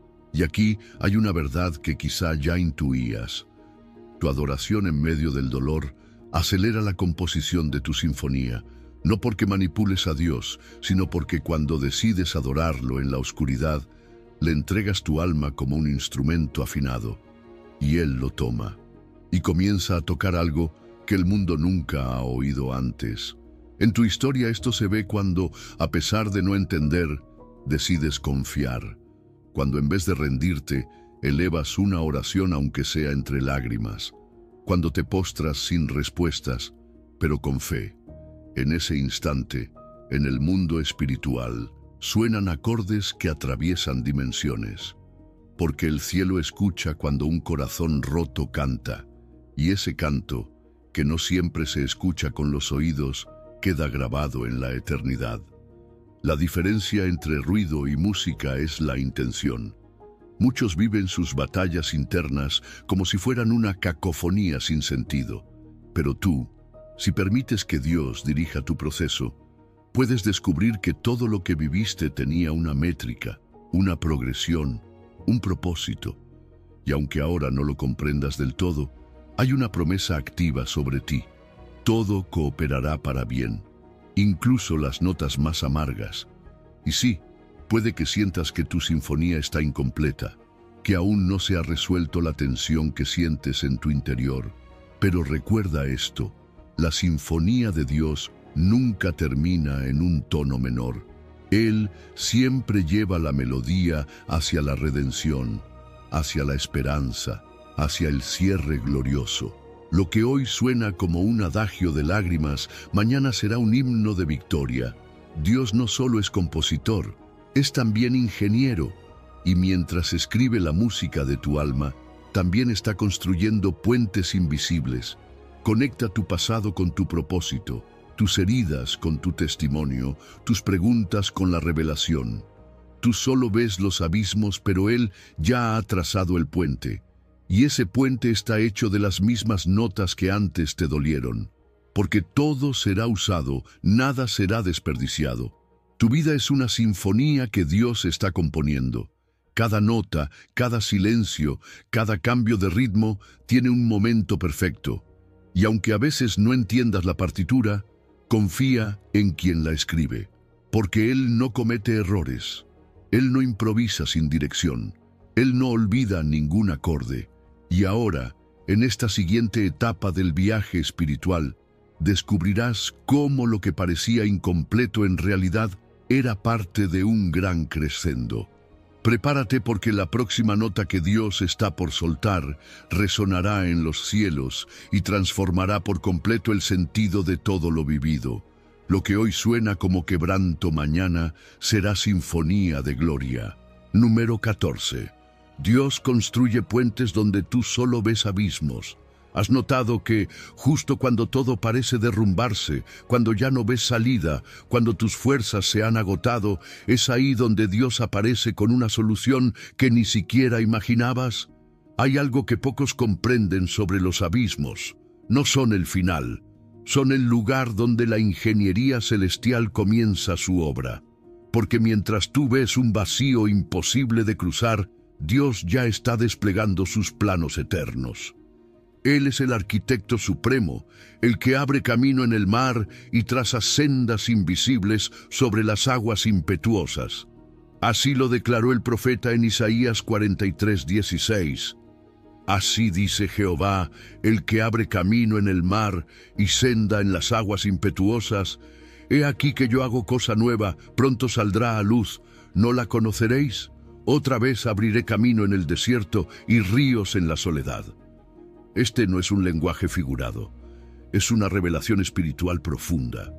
Y aquí hay una verdad que quizá ya intuías. Tu adoración en medio del dolor acelera la composición de tu sinfonía, no porque manipules a Dios, sino porque cuando decides adorarlo en la oscuridad, le entregas tu alma como un instrumento afinado, y Él lo toma, y comienza a tocar algo que el mundo nunca ha oído antes. En tu historia esto se ve cuando, a pesar de no entender, decides confiar. Cuando en vez de rendirte, elevas una oración aunque sea entre lágrimas. Cuando te postras sin respuestas, pero con fe. En ese instante, en el mundo espiritual, suenan acordes que atraviesan dimensiones. Porque el cielo escucha cuando un corazón roto canta, y ese canto, que no siempre se escucha con los oídos, queda grabado en la eternidad. La diferencia entre ruido y música es la intención. Muchos viven sus batallas internas como si fueran una cacofonía sin sentido. Pero tú, si permites que Dios dirija tu proceso, puedes descubrir que todo lo que viviste tenía una métrica, una progresión, un propósito. Y aunque ahora no lo comprendas del todo, hay una promesa activa sobre ti. Todo cooperará para bien, incluso las notas más amargas. Y sí, puede que sientas que tu sinfonía está incompleta, que aún no se ha resuelto la tensión que sientes en tu interior. Pero recuerda esto, la sinfonía de Dios nunca termina en un tono menor. Él siempre lleva la melodía hacia la redención, hacia la esperanza, hacia el cierre glorioso. Lo que hoy suena como un adagio de lágrimas, mañana será un himno de victoria. Dios no solo es compositor, es también ingeniero, y mientras escribe la música de tu alma, también está construyendo puentes invisibles. Conecta tu pasado con tu propósito, tus heridas con tu testimonio, tus preguntas con la revelación. Tú solo ves los abismos, pero Él ya ha trazado el puente. Y ese puente está hecho de las mismas notas que antes te dolieron. Porque todo será usado, nada será desperdiciado. Tu vida es una sinfonía que Dios está componiendo. Cada nota, cada silencio, cada cambio de ritmo tiene un momento perfecto. Y aunque a veces no entiendas la partitura, confía en quien la escribe, porque Él no comete errores. Él no improvisa sin dirección. Él no olvida ningún acorde. Y ahora, en esta siguiente etapa del viaje espiritual, descubrirás cómo lo que parecía incompleto en realidad era parte de un gran crescendo. Prepárate porque la próxima nota que Dios está por soltar resonará en los cielos y transformará por completo el sentido de todo lo vivido. Lo que hoy suena como quebranto mañana será sinfonía de gloria. Número 14. Dios construye puentes donde tú solo ves abismos. ¿Has notado que justo cuando todo parece derrumbarse, cuando ya no ves salida, cuando tus fuerzas se han agotado, es ahí donde Dios aparece con una solución que ni siquiera imaginabas? Hay algo que pocos comprenden sobre los abismos. No son el final, son el lugar donde la ingeniería celestial comienza su obra. Porque mientras tú ves un vacío imposible de cruzar, Dios ya está desplegando sus planos eternos. Él es el arquitecto supremo, el que abre camino en el mar y traza sendas invisibles sobre las aguas impetuosas. Así lo declaró el profeta en Isaías 43:16. Así dice Jehová, el que abre camino en el mar y senda en las aguas impetuosas. He aquí que yo hago cosa nueva, pronto saldrá a luz, ¿no la conoceréis? Otra vez abriré camino en el desierto y ríos en la soledad. Este no es un lenguaje figurado, es una revelación espiritual profunda.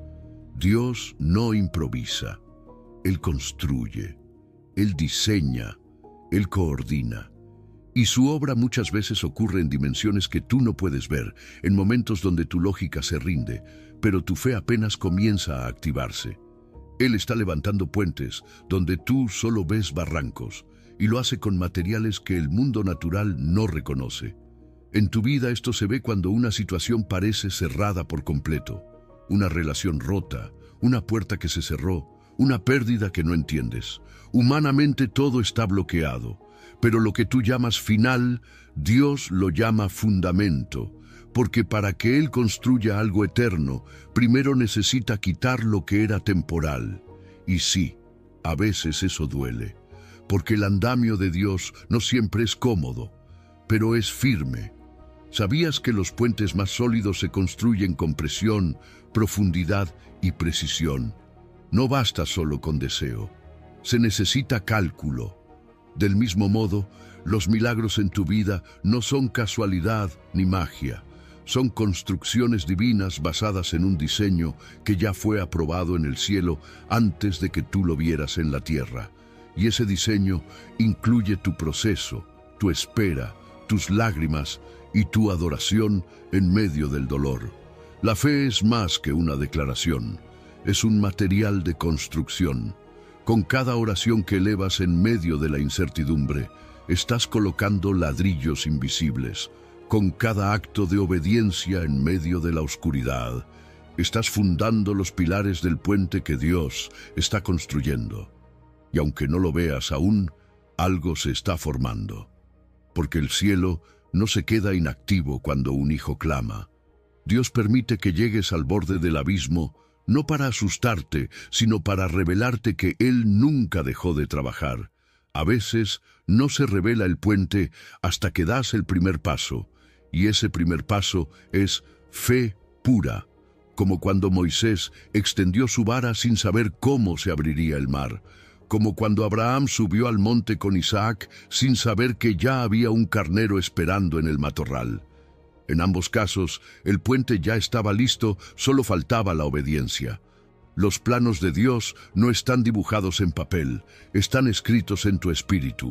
Dios no improvisa, Él construye, Él diseña, Él coordina. Y su obra muchas veces ocurre en dimensiones que tú no puedes ver, en momentos donde tu lógica se rinde, pero tu fe apenas comienza a activarse. Él está levantando puentes donde tú solo ves barrancos, y lo hace con materiales que el mundo natural no reconoce. En tu vida esto se ve cuando una situación parece cerrada por completo, una relación rota, una puerta que se cerró, una pérdida que no entiendes. Humanamente todo está bloqueado, pero lo que tú llamas final, Dios lo llama fundamento, porque para que Él construya algo eterno, primero necesita quitar lo que era temporal. Y sí, a veces eso duele, porque el andamio de Dios no siempre es cómodo, pero es firme. ¿Sabías que los puentes más sólidos se construyen con presión, profundidad y precisión? No basta solo con deseo, se necesita cálculo. Del mismo modo, los milagros en tu vida no son casualidad ni magia, son construcciones divinas basadas en un diseño que ya fue aprobado en el cielo antes de que tú lo vieras en la tierra. Y ese diseño incluye tu proceso, tu espera, tus lágrimas y tu adoración en medio del dolor. La fe es más que una declaración, es un material de construcción. Con cada oración que elevas en medio de la incertidumbre, estás colocando ladrillos invisibles. Con cada acto de obediencia en medio de la oscuridad, estás fundando los pilares del puente que Dios está construyendo. Y aunque no lo veas aún, algo se está formando. Porque el cielo no se queda inactivo cuando un hijo clama. Dios permite que llegues al borde del abismo, no para asustarte, sino para revelarte que Él nunca dejó de trabajar. A veces no se revela el puente hasta que das el primer paso, y ese primer paso es fe pura, como cuando Moisés extendió su vara sin saber cómo se abriría el mar, como cuando Abraham subió al monte con Isaac sin saber que ya había un carnero esperando en el matorral. En ambos casos, el puente ya estaba listo, solo faltaba la obediencia. Los planos de Dios no están dibujados en papel, están escritos en tu espíritu.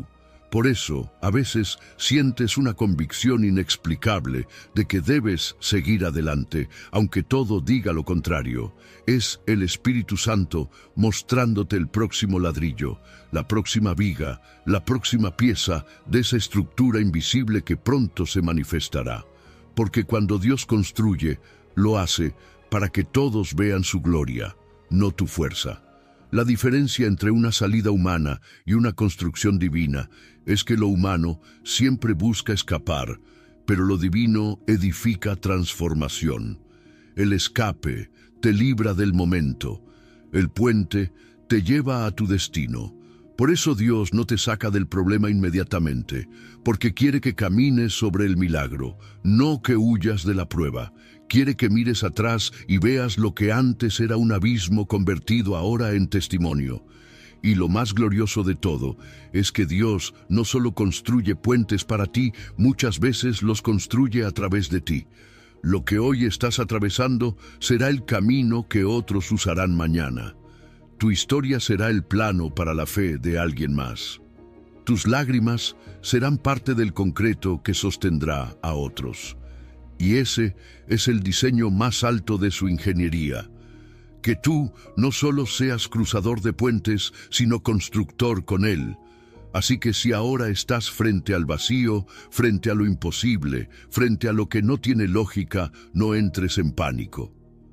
Por eso, a veces sientes una convicción inexplicable de que debes seguir adelante, aunque todo diga lo contrario. Es el Espíritu Santo mostrándote el próximo ladrillo, la próxima viga, la próxima pieza de esa estructura invisible que pronto se manifestará. Porque cuando Dios construye, lo hace para que todos vean su gloria, no tu fuerza. La diferencia entre una salida humana y una construcción divina es que lo humano siempre busca escapar, pero lo divino edifica transformación. El escape te libra del momento, el puente te lleva a tu destino. Por eso Dios no te saca del problema inmediatamente, porque quiere que camines sobre el milagro, no que huyas de la prueba. Quiere que mires atrás y veas lo que antes era un abismo convertido ahora en testimonio. Y lo más glorioso de todo es que Dios no solo construye puentes para ti, muchas veces los construye a través de ti. Lo que hoy estás atravesando será el camino que otros usarán mañana. Tu historia será el plano para la fe de alguien más. Tus lágrimas serán parte del concreto que sostendrá a otros. Y ese es el diseño más alto de su ingeniería. Que tú no solo seas cruzador de puentes, sino constructor con él. Así que si ahora estás frente al vacío, frente a lo imposible, frente a lo que no tiene lógica, no entres en pánico.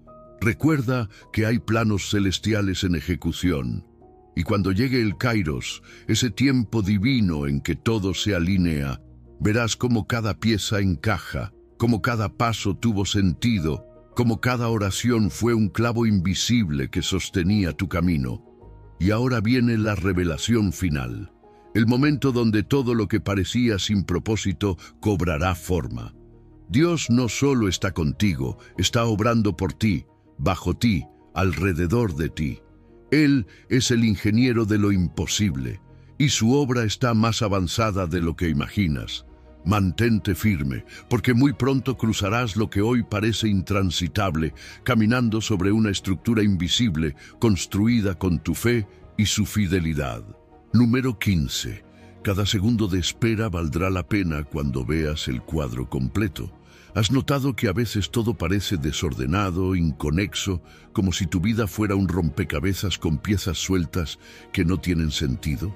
Recuerda que hay planos celestiales en ejecución. Y cuando llegue el Kairos, ese tiempo divino en que todo se alinea, verás cómo cada pieza encaja, cómo cada paso tuvo sentido, cómo cada oración fue un clavo invisible que sostenía tu camino. Y ahora viene la revelación final, el momento donde todo lo que parecía sin propósito cobrará forma. Dios no solo está contigo, está obrando por ti, bajo ti, alrededor de ti. Él es el ingeniero de lo imposible, y su obra está más avanzada de lo que imaginas. Mantente firme, porque muy pronto cruzarás lo que hoy parece intransitable, caminando sobre una estructura invisible, construida con tu fe y su fidelidad. Número 15. Cada segundo de espera valdrá la pena cuando veas el cuadro completo. ¿Has notado que a veces todo parece desordenado, inconexo, como si tu vida fuera un rompecabezas con piezas sueltas que no tienen sentido?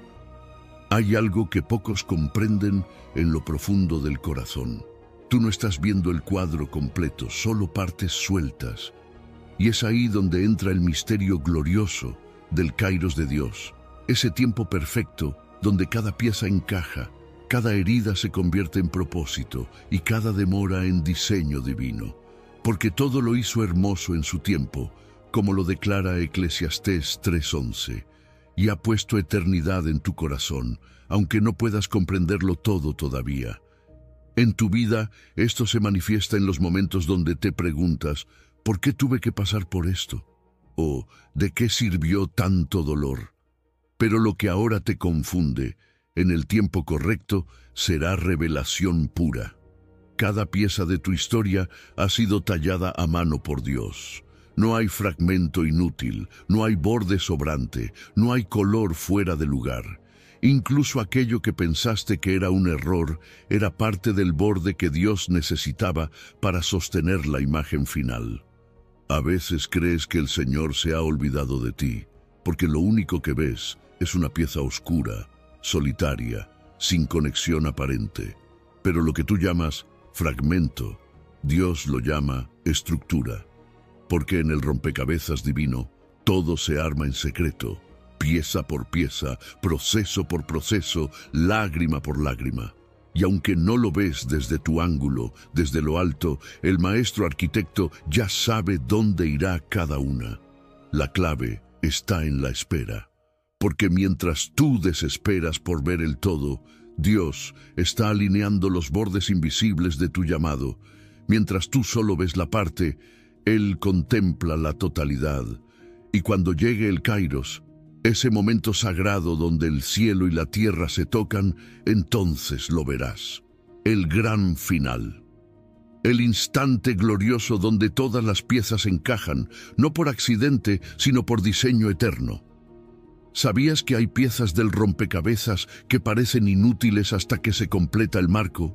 Hay algo que pocos comprenden en lo profundo del corazón. Tú no estás viendo el cuadro completo, solo partes sueltas. Y es ahí donde entra el misterio glorioso del Kairos de Dios, ese tiempo perfecto donde cada pieza encaja, cada herida se convierte en propósito y cada demora en diseño divino, porque todo lo hizo hermoso en su tiempo, como lo declara Eclesiastés 3:11, y ha puesto eternidad en tu corazón, aunque no puedas comprenderlo todo todavía. En tu vida, esto se manifiesta en los momentos donde te preguntas, ¿por qué tuve que pasar por esto? ¿O de qué sirvió tanto dolor? Pero lo que ahora te confunde, en el tiempo correcto, será revelación pura. Cada pieza de tu historia ha sido tallada a mano por Dios. No hay fragmento inútil, no hay borde sobrante, no hay color fuera de lugar. Incluso aquello que pensaste que era un error, era parte del borde que Dios necesitaba para sostener la imagen final. A veces crees que el Señor se ha olvidado de ti, porque lo único que ves es una pieza oscura, solitaria, sin conexión aparente. Pero lo que tú llamas fragmento, Dios lo llama estructura, porque en el rompecabezas divino todo se arma en secreto, pieza por pieza, proceso por proceso, lágrima por lágrima. Y aunque no lo ves desde tu ángulo, desde lo alto, el maestro arquitecto ya sabe dónde irá cada una. La clave está en la espera. Porque mientras tú desesperas por ver el todo, Dios está alineando los bordes invisibles de tu llamado. Mientras tú solo ves la parte, Él contempla la totalidad. Y cuando llegue el Kairos, ese momento sagrado donde el cielo y la tierra se tocan, entonces lo verás. El gran final. El instante glorioso donde todas las piezas encajan, no por accidente, sino por diseño eterno. ¿Sabías que hay piezas del rompecabezas que parecen inútiles hasta que se completa el marco?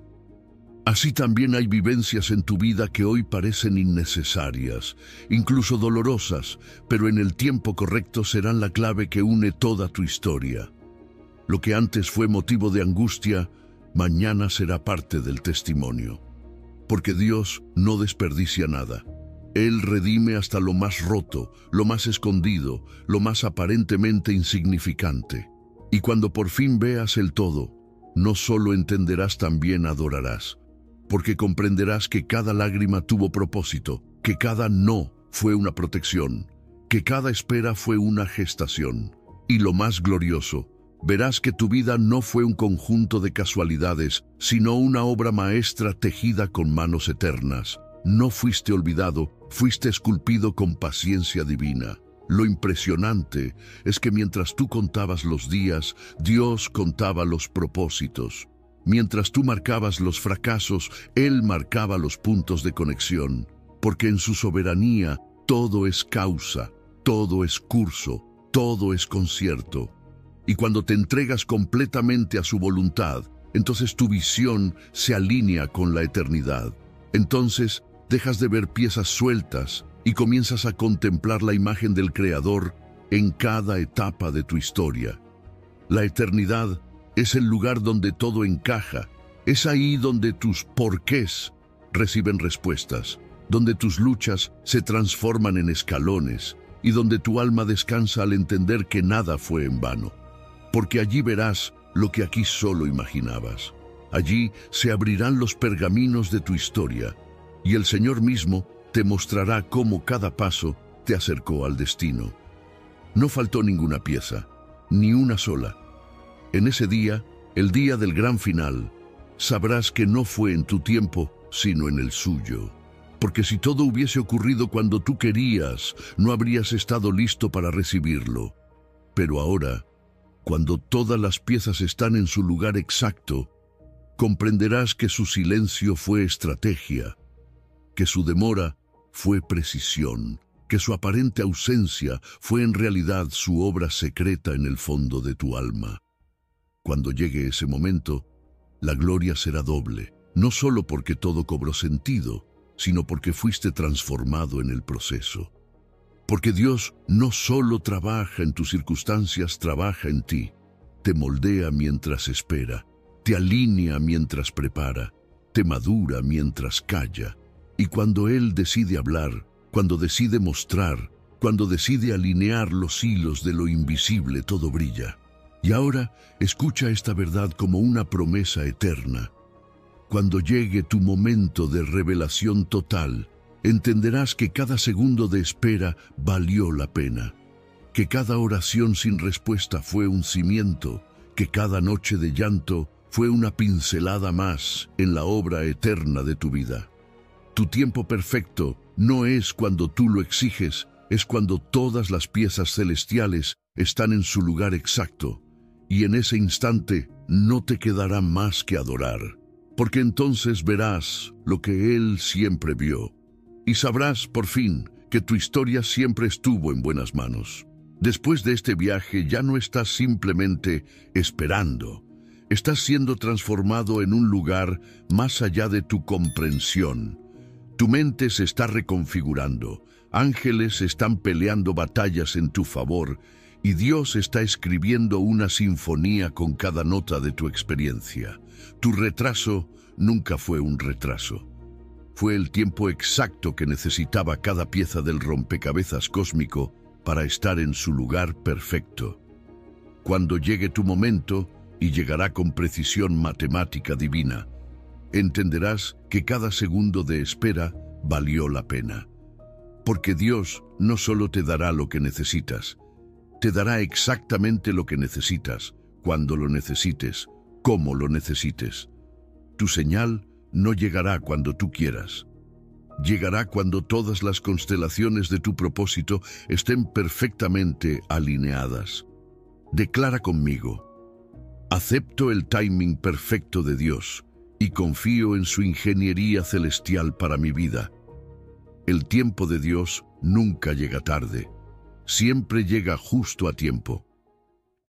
Así también hay vivencias en tu vida que hoy parecen innecesarias, incluso dolorosas, pero en el tiempo correcto serán la clave que une toda tu historia. Lo que antes fue motivo de angustia, mañana será parte del testimonio. Porque Dios no desperdicia nada. Él redime hasta lo más roto, lo más escondido, lo más aparentemente insignificante. Y cuando por fin veas el todo, no solo entenderás, también adorarás. Porque comprenderás que cada lágrima tuvo propósito, que cada no fue una protección, que cada espera fue una gestación. Y lo más glorioso, verás que tu vida no fue un conjunto de casualidades, sino una obra maestra tejida con manos eternas. No fuiste olvidado, fuiste esculpido con paciencia divina. Lo impresionante es que mientras tú contabas los días, Dios contaba los propósitos. Mientras tú marcabas los fracasos, Él marcaba los puntos de conexión, porque en su soberanía todo es causa, todo es curso, todo es concierto. Y cuando te entregas completamente a su voluntad, entonces tu visión se alinea con la eternidad. Entonces dejas de ver piezas sueltas y comienzas a contemplar la imagen del Creador en cada etapa de tu historia. La eternidad es el lugar donde todo encaja. Es ahí donde tus porqués reciben respuestas, donde tus luchas se transforman en escalones y donde tu alma descansa al entender que nada fue en vano. Porque allí verás lo que aquí solo imaginabas. Allí se abrirán los pergaminos de tu historia y el Señor mismo te mostrará cómo cada paso te acercó al destino. No faltó ninguna pieza, ni una sola. En ese día, el día del gran final, sabrás que no fue en tu tiempo, sino en el suyo. Porque si todo hubiese ocurrido cuando tú querías, no habrías estado listo para recibirlo. Pero ahora, cuando todas las piezas están en su lugar exacto, comprenderás que su silencio fue estrategia, que su demora fue precisión, que su aparente ausencia fue en realidad su obra secreta en el fondo de tu alma. Cuando llegue ese momento, la gloria será doble, no solo porque todo cobró sentido, sino porque fuiste transformado en el proceso. Porque Dios no solo trabaja en tus circunstancias, trabaja en ti. Te moldea mientras espera, te alinea mientras prepara, te madura mientras calla. Y cuando Él decide hablar, cuando decide mostrar, cuando decide alinear los hilos de lo invisible, todo brilla. Y ahora escucha esta verdad como una promesa eterna. Cuando llegue tu momento de revelación total, entenderás que cada segundo de espera valió la pena, que cada oración sin respuesta fue un cimiento, que cada noche de llanto fue una pincelada más en la obra eterna de tu vida. Tu tiempo perfecto no es cuando tú lo exiges, es cuando todas las piezas celestiales están en su lugar exacto. Y en ese instante no te quedará más que adorar, porque entonces verás lo que Él siempre vio. Y sabrás, por fin, que tu historia siempre estuvo en buenas manos. Después de este viaje ya no estás simplemente esperando. Estás siendo transformado en un lugar más allá de tu comprensión. Tu mente se está reconfigurando. Ángeles están peleando batallas en tu favor. Y Dios está escribiendo una sinfonía con cada nota de tu experiencia. Tu retraso nunca fue un retraso. Fue el tiempo exacto que necesitaba cada pieza del rompecabezas cósmico para estar en su lugar perfecto. Cuando llegue tu momento, y llegará con precisión matemática divina, entenderás que cada segundo de espera valió la pena. Porque Dios no solo te dará lo que necesitas, te dará exactamente lo que necesitas, cuando lo necesites, cómo lo necesites. Tu señal no llegará cuando tú quieras. Llegará cuando todas las constelaciones de tu propósito estén perfectamente alineadas. Declara conmigo: acepto el timing perfecto de Dios y confío en su ingeniería celestial para mi vida. El tiempo de Dios nunca llega tarde. Siempre llega justo a tiempo.